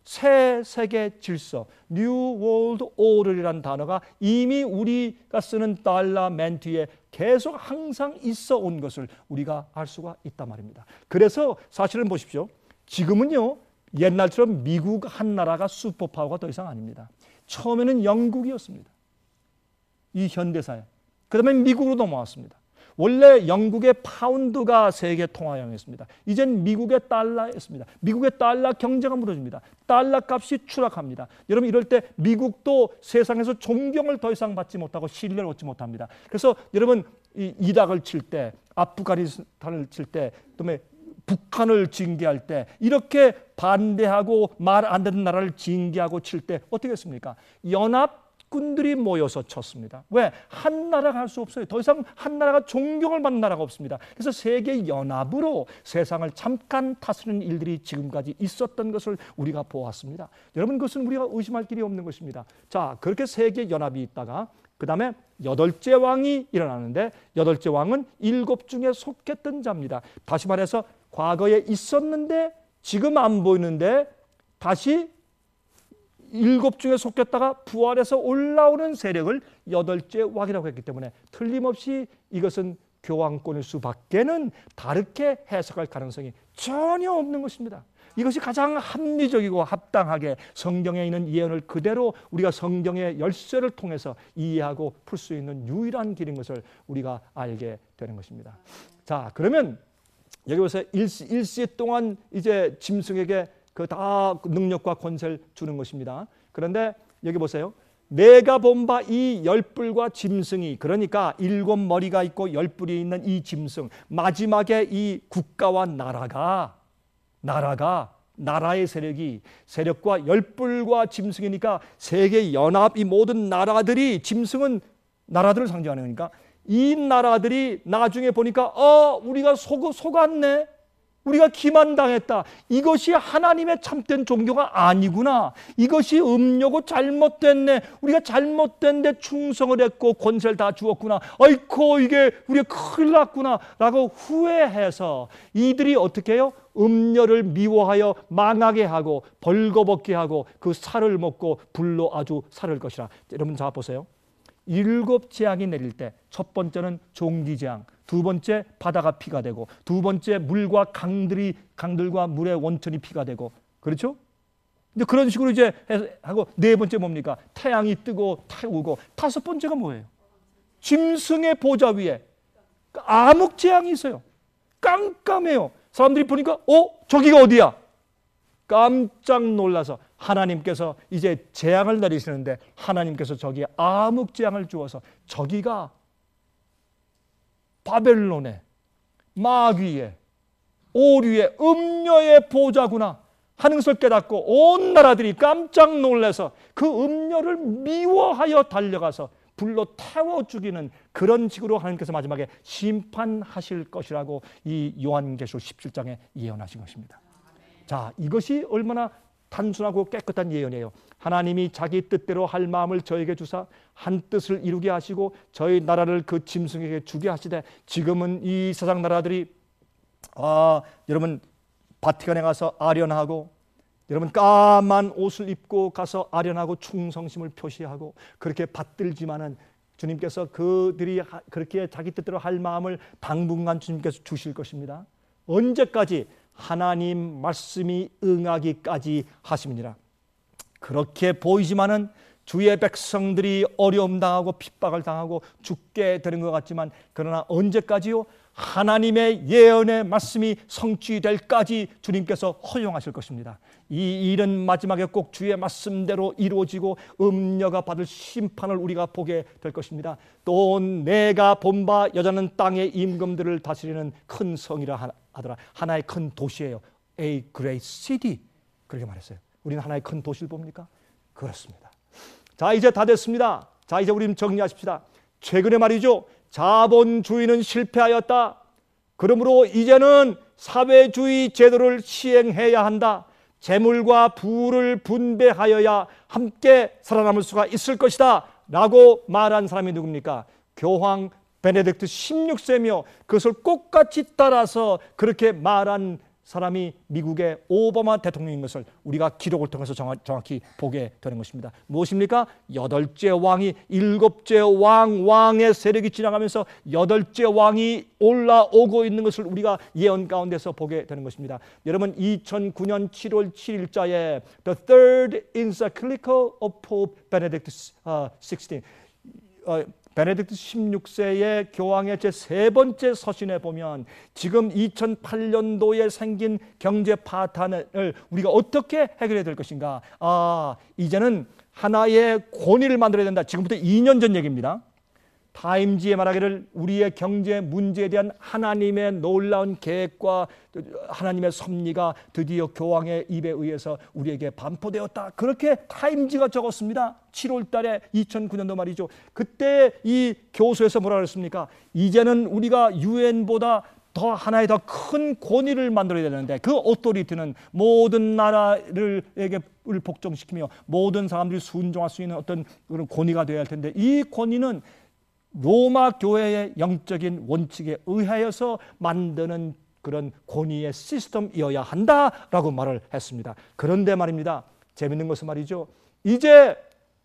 새 세계 질서, New World Order이라는 단어가 이미 우리가 쓰는 달러 멘트에 계속 항상 있어 온 것을 우리가 알 수가 있단 말입니다. 그래서 사실은 보십시오. 지금은요, 옛날처럼 미국 한 나라가 슈퍼파워가 더 이상 아닙니다. 처음에는 영국이었습니다. 이 현대사에. 그 다음에 미국으로 넘어왔습니다. 원래 영국의 파운드가 세계 통화형이었습니다. 이젠 미국의 달러였습니다. 미국의 달러 경제가 무너집니다. 달러 값이 추락합니다. 여러분, 이럴 때 미국도 세상에서 존경을 더 이상 받지 못하고 신뢰를 얻지 못합니다. 그래서 여러분, 이락을 칠 때, 아프가니스탄을 칠 때, 그다음에 북한을 징계할 때, 이렇게 반대하고 말 안 듣는 나라를 징계하고 칠 때 어떻게 했습니까? 연합군들이 모여서 쳤습니다. 왜? 한 나라가 할 수 없어요. 더 이상 한 나라가 존경을 받는 나라가 없습니다. 그래서 세계 연합으로 세상을 잠깐 다스리는 일들이 지금까지 있었던 것을 우리가 보았습니다. 여러분, 그것은 우리가 의심할 길이 없는 것입니다. 자, 그렇게 세계 연합이 있다가 그 다음에 8째 왕이 일어나는데, 8째 왕은 7 중에 속했던 자입니다. 다시 말해서 과거에 있었는데 지금 안 보이는데 다시 7 중에 속했다가 부활해서 올라오는 세력을 8째 왕이라고 했기 때문에 틀림없이 이것은 교황권일 수밖에는 다르게 해석할 가능성이 전혀 없는 것입니다. 이것이 가장 합리적이고 합당하게 성경에 있는 예언을 그대로 우리가 성경의 열쇠를 통해서 이해하고 풀 수 있는 유일한 길인 것을 우리가 알게 되는 것입니다. 자, 그러면 여기 보세요. 일시 동안 이제 짐승에게 그 다 능력과 권세를 주는 것입니다. 그런데 여기 보세요. 내가 본 바 이 10뿔과 짐승이, 그러니까 7 머리가 있고 10뿔이 있는 이 짐승, 마지막에 이 국가와 나라의 세력과 10뿔과 짐승이니까 세계 연합, 이 모든 나라들이, 짐승은 나라들을 상징하는 거니까 이 나라들이 나중에 보니까 우리가 속았네, 우리가 기만당했다, 이것이 하나님의 참된 종교가 아니구나, 이것이 음료고 잘못됐네, 우리가 잘못된데 충성을 했고 권세를 다 주었구나, 아이고 이게 우리가 큰일 났구나 라고 후회해서 이들이 어떻게 해요? 음료를 미워하여 망하게 하고 벌거벗게 하고 그 살을 먹고 불로 아주 살을 것이라. 여러분, 자 보세요. 7 재앙이 내릴 때 첫 번째는 종기재앙, 두 번째 바다가 피가 되고, 두 번째 물과 강들과 물의 원천이 피가 되고, 그렇죠? 이제 그런 식으로 이제 하고, 네 번째 뭡니까? 태양이 뜨고 태우고, 다섯 번째가 뭐예요? 짐승의 보좌 위에 암흑 재앙이 있어요. 깜깜해요. 사람들이 보니까 저기가 어디야? 깜짝 놀라서 하나님께서 이제 재앙을 내리시는데, 하나님께서 저기에 암흑 재앙을 주어서 저기가 바벨론의 마귀의 오류의 음녀의 보좌구나 하는 것을 깨닫고 온 나라들이 깜짝 놀라서 그 음녀를 미워하여 달려가서 불로 태워 죽이는 그런 식으로 하나님께서 마지막에 심판하실 것이라고 이 요한계시록 17장에 예언하신 것입니다. 자, 이것이 얼마나 단순하고 깨끗한 예언이에요. 하나님이 자기 뜻대로 할 마음을 저에게 주사 한 뜻을 이루게 하시고 저희 나라를 그 짐승에게 주게 하시되, 지금은 이 세상 나라들이 여러분 바티칸에 가서 아련하고, 여러분 까만 옷을 입고 가서 아련하고 충성심을 표시하고 그렇게 받들지만은, 주님께서 그들이 그렇게 자기 뜻대로 할 마음을 당분간 주님께서 주실 것입니다. 언제까지? 하나님 말씀이 응하기까지 하심이니라. 그렇게 보이지만은 주의 백성들이 어려움 당하고 핍박을 당하고 죽게 되는 것 같지만, 그러나 언제까지요? 하나님의 예언의 말씀이 성취될까지 주님께서 허용하실 것입니다. 이 일은 마지막에 꼭 주의 말씀대로 이루어지고 음녀가 받을 심판을 우리가 보게 될 것입니다. 또 내가 본 바 여자는 땅의 임금들을 다스리는 큰 성이라 하더라. 하나의 큰 도시예요. A great city. 그렇게 말했어요. 우리는 하나의 큰 도시를 봅니까? 그렇습니다. 자, 이제 다 됐습니다. 자, 이제 우리는 정리하십시다. 최근에 말이죠, 자본주의는 실패하였다. 그러므로 이제는 사회주의 제도를 시행해야 한다. 재물과 부를 분배하여야 함께 살아남을 수가 있을 것이다 라고 말한 사람이 누굽니까? 교황 베네딕트 16세며 그것을 똑같이 따라서 그렇게 말한 사람이 미국의 오바마 대통령인 것을 우리가 기록을 통해서 정확히 보게 되는 것입니다. 무엇입니까? 8째 왕이 7째 왕의 세력이 지나가면서 8째 왕이 올라오고 있는 것을 우리가 예언 가운데서 보게 되는 것입니다. 여러분, 2009년 7월 7일자에 The Third Encyclical of Pope Benedict XVI, 베네딕트 16세의 교황의 제3번째 서신에 보면 지금 2008년도에 생긴 경제 파탄을 우리가 어떻게 해결해야 될 것인가? 이제는 하나의 권위를 만들어야 된다. 지금부터 2년 전 얘기입니다. 타임지에 말하기를 우리의 경제 문제에 대한 하나님의 놀라운 계획과 하나님의 섭리가 드디어 교황의 입에 의해서 우리에게 반포되었다. 그렇게 타임지가 적었습니다. 7월 달에 2009년도 말이죠. 그때 이 교수에서 뭐라 그랬습니까? 이제는 우리가 유엔보다 더 하나의 더 큰 권위를 만들어야 되는데 그 오토리티는 모든 나라를 복종시키며 모든 사람들이 순종할 수 있는 어떤 그런 권위가 되어야 할 텐데 이 권위는 로마 교회의 영적인 원칙에 의하여서 만드는 그런 권위의 시스템이어야 한다라고 말을 했습니다. 그런데 말입니다. 재밌는 것은 말이죠. 이제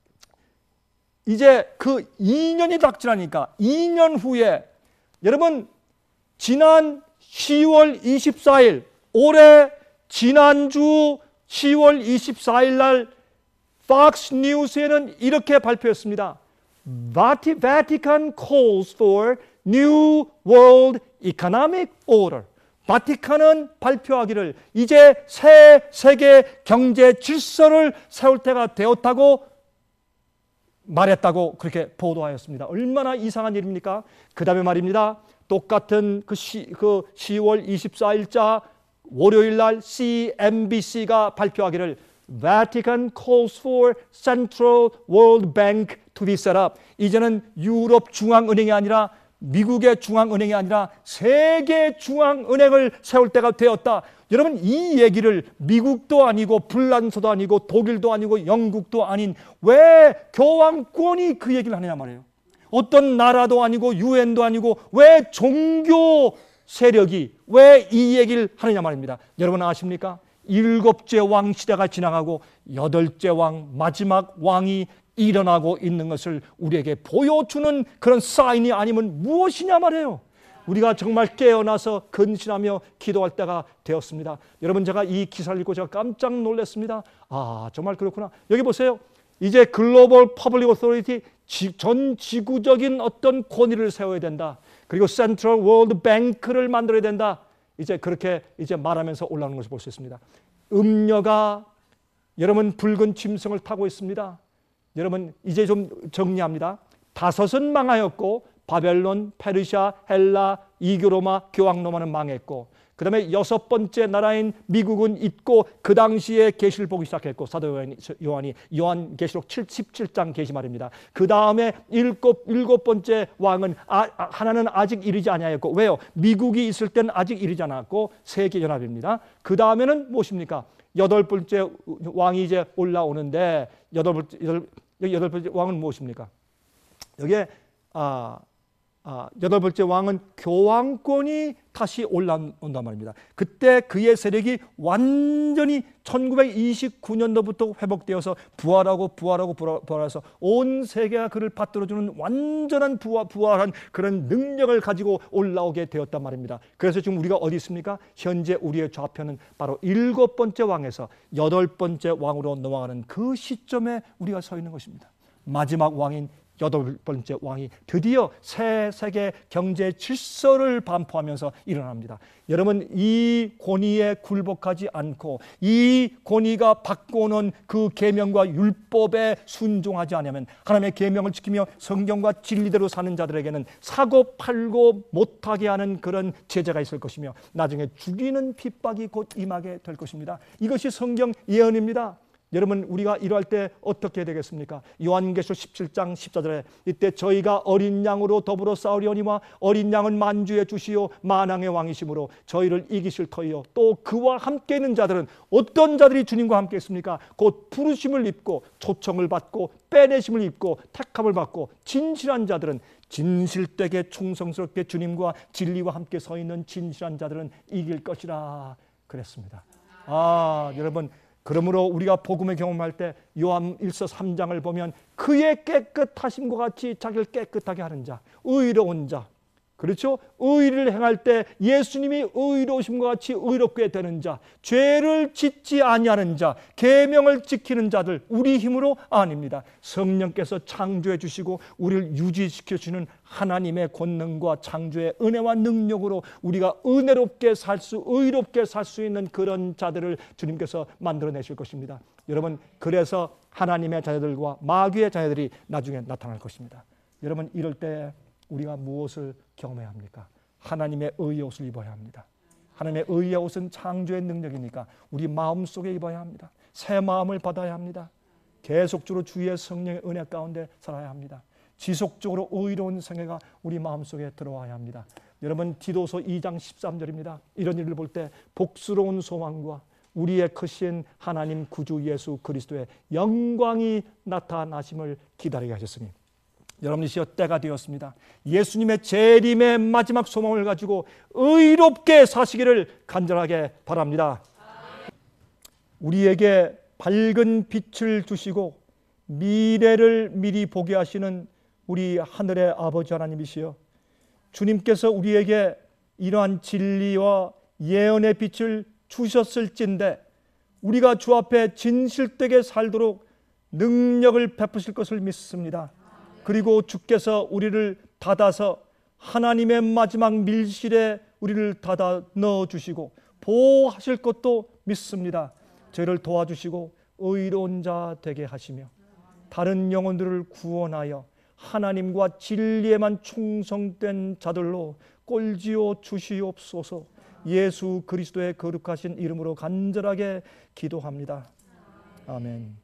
그 2년이 딱 지나니까 2년 후에 여러분 지난 10월 24일 올해 지난주 10월 24일 날 Fox News에는 이렇게 발표했습니다. Vatican calls for new world economic order. 바티칸은 발표하기를 이제 새 세계 경제 질서를 세울 때가 되었다고 말했다고 그렇게 보도하였습니다. 얼마나 이상한 일입니까? 그 다음에 말입니다. 똑같은 그 10월 24일자 월요일 날 CNBC가 발표하기를 Vatican calls for Central World Bank to be set up. 이제는 유럽 중앙은행이 아니라 미국의 중앙은행이 아니라 세계 중앙은행을 세울 때가 되었다. 여러분 이 얘기를 미국도 아니고 불란서도 아니고 독일도 아니고 영국도 아닌 왜 교황권이 그 얘기를 하느냐 말이에요. 어떤 나라도 아니고 유엔도 아니고 왜 종교 세력이 왜 이 얘기를 하느냐 말입니다. 여러분 아십니까? 7째 왕 시대가 지나가고 8째 왕 마지막 왕이 일어나고 있는 것을 우리에게 보여주는 그런 사인이 아니면 무엇이냐 말이에요. 우리가 정말 깨어나서 근신하며 기도할 때가 되었습니다. 여러분 제가 이 기사를 읽고 제가 깜짝 놀랐습니다. 정말 그렇구나. 여기 보세요. 이제 글로벌 퍼블릭 오토리티 전 지구적인 어떤 권위를 세워야 된다. 그리고 센트럴 월드 뱅크를 만들어야 된다. 이제 그렇게 이제 말하면서 올라오는 것을 볼 수 있습니다. 음녀가 여러분 붉은 짐승을 타고 있습니다. 여러분 이제 좀 정리합니다. 5은 망하였고 바벨론, 페르시아, 헬라, 이교로마, 교황로마는 망했고 그 다음에 6번째 나라인 미국은 있고 그 당시에 계시를 보기 시작했고 사도 요한이 요한계시록 17장 계시 말입니다. 그 다음에 7번째 왕은 하나는 아직 이르지 아니하였고 왜요? 미국이 있을 때는 아직 이르지 않았고 세계연합입니다. 그 다음에는 무엇입니까? 8번째 왕이 이제 올라오는데 8번째 왕은 무엇입니까? 여기에 8번째 왕은 교황권이 다시 올라온단 말입니다. 그때 그의 세력이 완전히 1929년도부터 회복되어서 부활해서 온 세계가 그를 받들어주는 완전한 부활한 그런 능력을 가지고 올라오게 되었단 말입니다. 그래서 지금 우리가 어디 있습니까? 현재 우리의 좌표는 바로 7번째 왕에서 8번째 왕으로 넘어가는 그 시점에 우리가 서 있는 것입니다. 마지막 왕인 8번째 왕이 드디어 새 세계 경제 질서를 반포하면서 일어납니다. 여러분 이 권위에 굴복하지 않고 이 권위가 바꿔놓은 그 계명과 율법에 순종하지 않으면 하나님의 계명을 지키며 성경과 진리대로 사는 자들에게는 사고 팔고 못하게 하는 그런 제재가 있을 것이며 나중에 죽이는 핍박이 곧 임하게 될 것입니다. 이것이 성경 예언입니다. 여러분 우리가 이러할 때 어떻게 되겠습니까? 요한계시록 17장 14절에 이때 저희가 어린 양으로 더불어 싸우려니와 어린 양은 만주의 주시요 만왕의 왕이시므로 저희를 이기실 터이요 또 그와 함께 있는 자들은 어떤 자들이 주님과 함께 있습니까? 곧 부르심을 입고 초청을 받고 빼내심을 입고 택함을 받고 진실한 자들은 진실되게 충성스럽게 주님과 진리와 함께 서 있는 진실한 자들은 이길 것이라. 그랬습니다. 여러분, 그러므로 우리가 복음을 경험할 때 요한일서 3장을 보면 그의 깨끗하심과 같이 자기를 깨끗하게 하는 자, 의로운 자, 그렇죠? 의를 행할 때 예수님이 의로우심과 같이 의롭게 되는 자, 죄를 짓지 아니하는 자, 계명을 지키는 자들, 우리 힘으로 아닙니다. 성령께서 창조해 주시고 우리를 유지시켜 주는 하나님의 권능과 창조의 은혜와 능력으로 우리가 은혜롭게 의롭게 살 수 있는 그런 자들을 주님께서 만들어내실 것입니다. 여러분, 그래서 하나님의 자녀들과 마귀의 자녀들이 나중에 나타날 것입니다. 여러분, 이럴 때 우리가 무엇을 경험해야 합니까? 하나님의 의의 옷을 입어야 합니다. 하나님의 의의 옷은 창조의 능력이니까 우리 마음속에 입어야 합니다. 새 마음을 받아야 합니다. 계속적으로 주의 성령의 은혜 가운데 살아야 합니다. 지속적으로 의로운 생애가 우리 마음속에 들어와야 합니다. 여러분, 디도서 2장 13절입니다. 이런 일을 볼 때 복스러운 소망과 우리의 크신 하나님 구주 예수 그리스도의 영광이 나타나심을 기다리게 하셨으니 여러분, 이제 때가 되었습니다. 예수님의 재림의 마지막 소망을 가지고 의롭게 사시기를 간절하게 바랍니다. 우리에게 밝은 빛을 주시고 미래를 미리 보게 하시는 우리 하늘의 아버지 하나님이시여, 주님께서 우리에게 이러한 진리와 예언의 빛을 주셨을진데 우리가 주 앞에 진실되게 살도록 능력을 베푸실 것을 믿습니다. 그리고 주께서 우리를 닫아서 하나님의 마지막 밀실에 우리를 닫아 넣어주시고 보호하실 것도 믿습니다. 저희를 도와주시고 의로운 자 되게 하시며 다른 영혼들을 구원하여 하나님과 진리에만 충성된 자들로 꼴지어 주시옵소서. 예수 그리스도의 거룩하신 이름으로 간절하게 기도합니다. 아멘.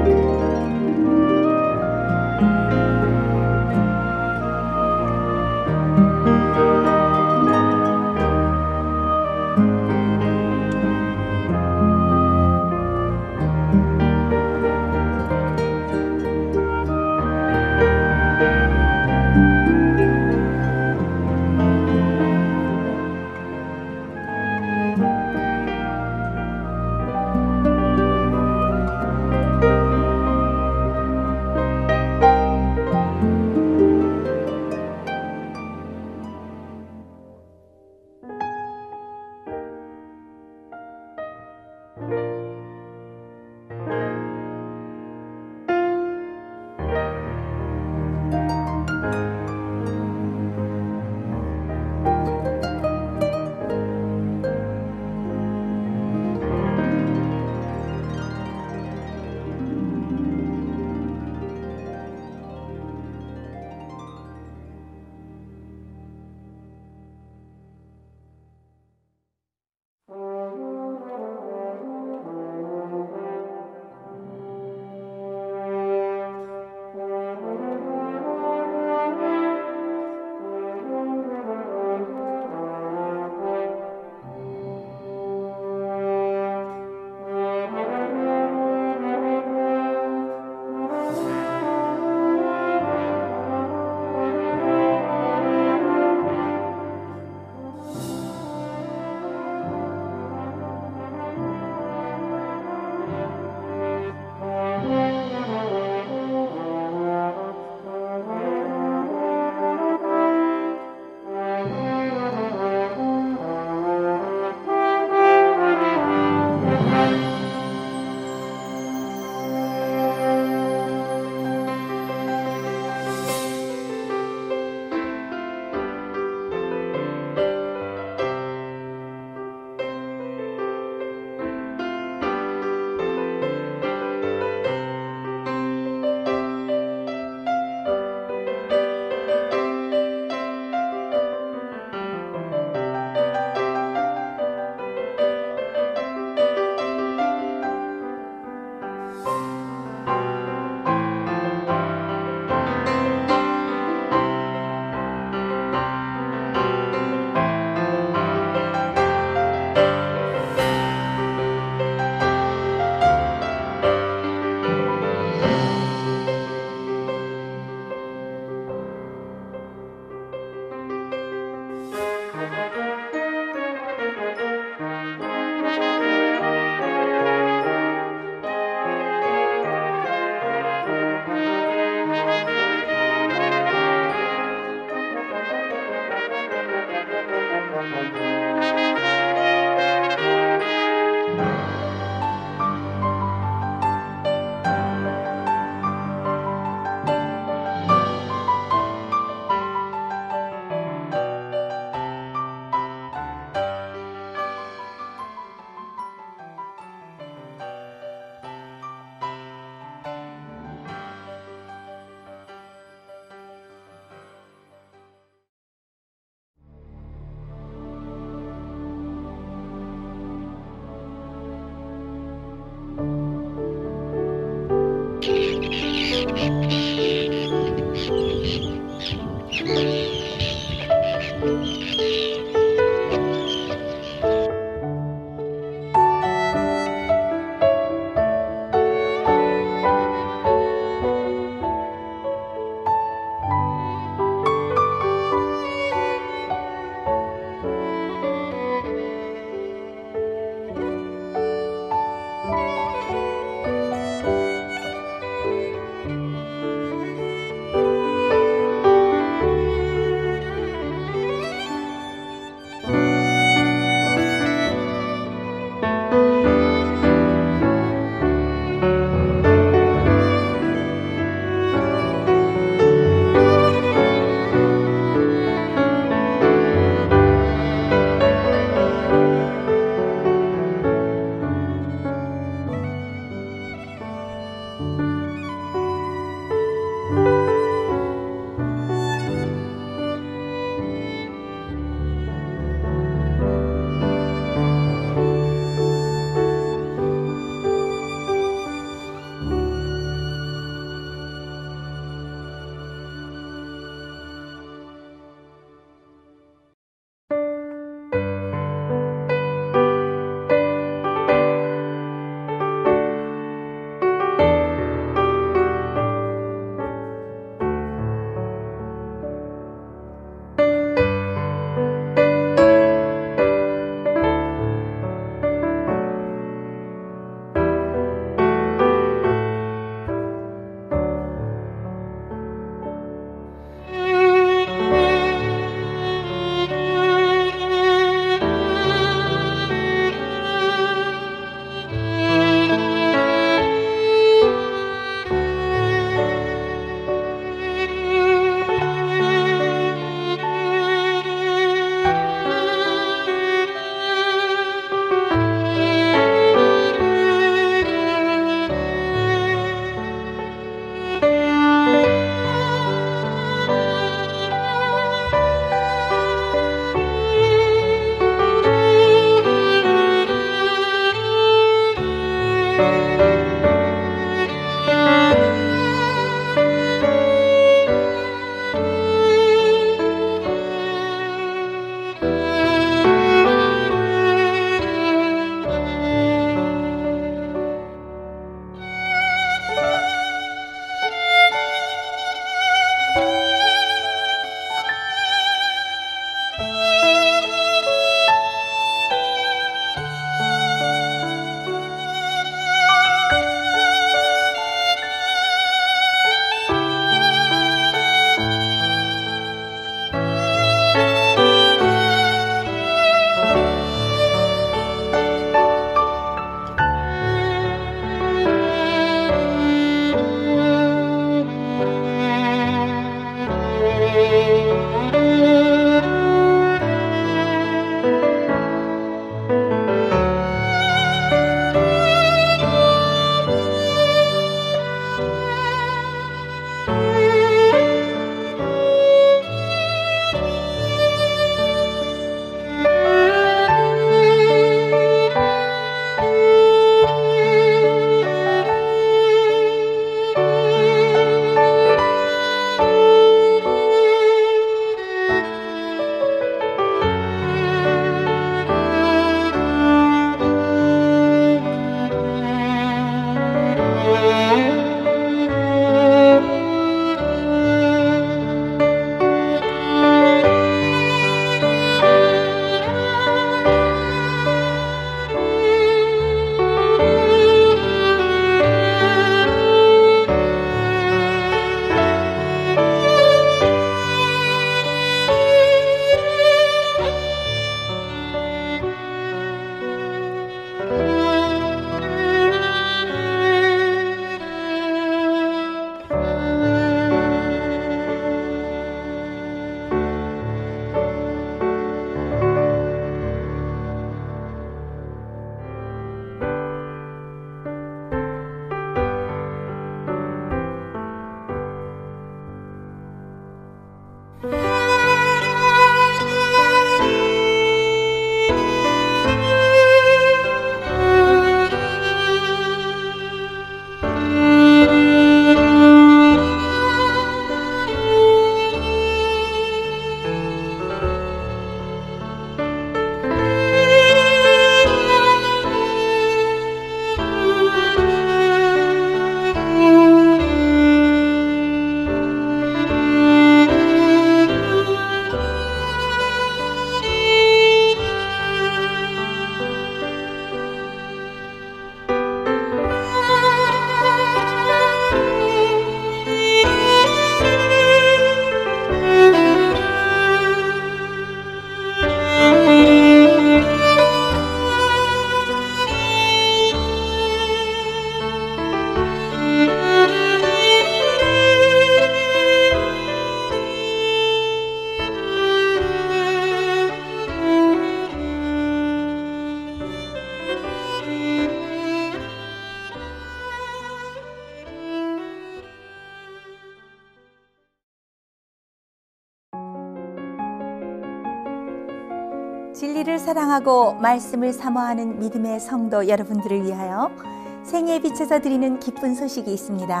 아버지를 사랑하고 말씀을 사모하는 믿음의 성도 여러분들을 위하여 생애에 빛에서 드리는 기쁜 소식이 있습니다.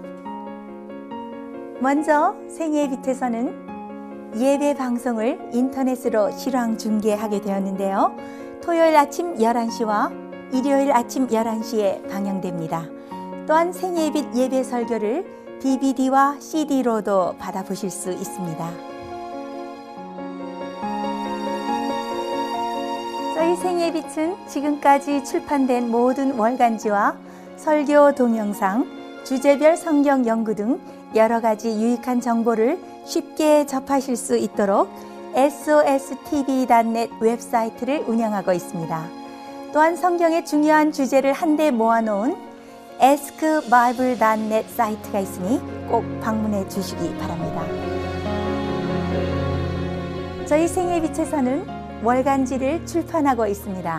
먼저 생애의 빛에서는 예배 방송을 인터넷으로 실황 중계하게 되었는데요. 토요일 아침 11시와 일요일 아침 11시에 방영됩니다. 또한 생애의 빛 예배 설교를 DVD와 CD로도 받아보실 수 있습니다. 저희 생애의 빛은 지금까지 출판된 모든 월간지와 설교 동영상, 주제별 성경 연구 등 여러 가지 유익한 정보를 쉽게 접하실 수 있도록 sostv.net 웹사이트를 운영하고 있습니다. 또한 성경의 중요한 주제를 한데 모아놓은 askbible.net 사이트가 있으니 꼭 방문해 주시기 바랍니다. 저희 생애의 빛에서는 월간지를 출판하고 있습니다.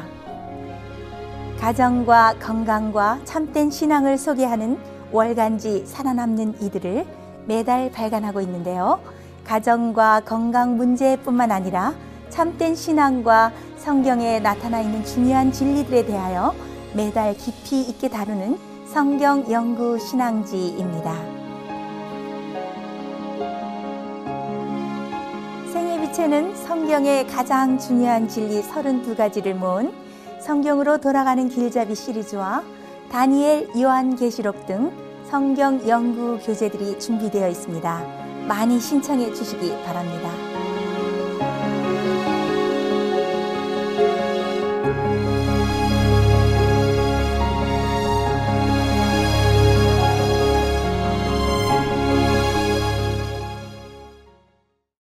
가정과 건강과 참된 신앙을 소개하는 월간지 살아남는 이들을 매달 발간하고 있는데요. 가정과 건강 문제뿐만 아니라 참된 신앙과 성경에 나타나 있는 중요한 진리들에 대하여 매달 깊이 있게 다루는 성경 연구 신앙지입니다. 생애의 빛에는 성경의 가장 중요한 진리 32가지를 모은 성경으로 돌아가는 길잡이 시리즈와 다니엘, 요한계시록 등 성경 연구 교재들이 준비되어 있습니다. 많이 신청해 주시기 바랍니다.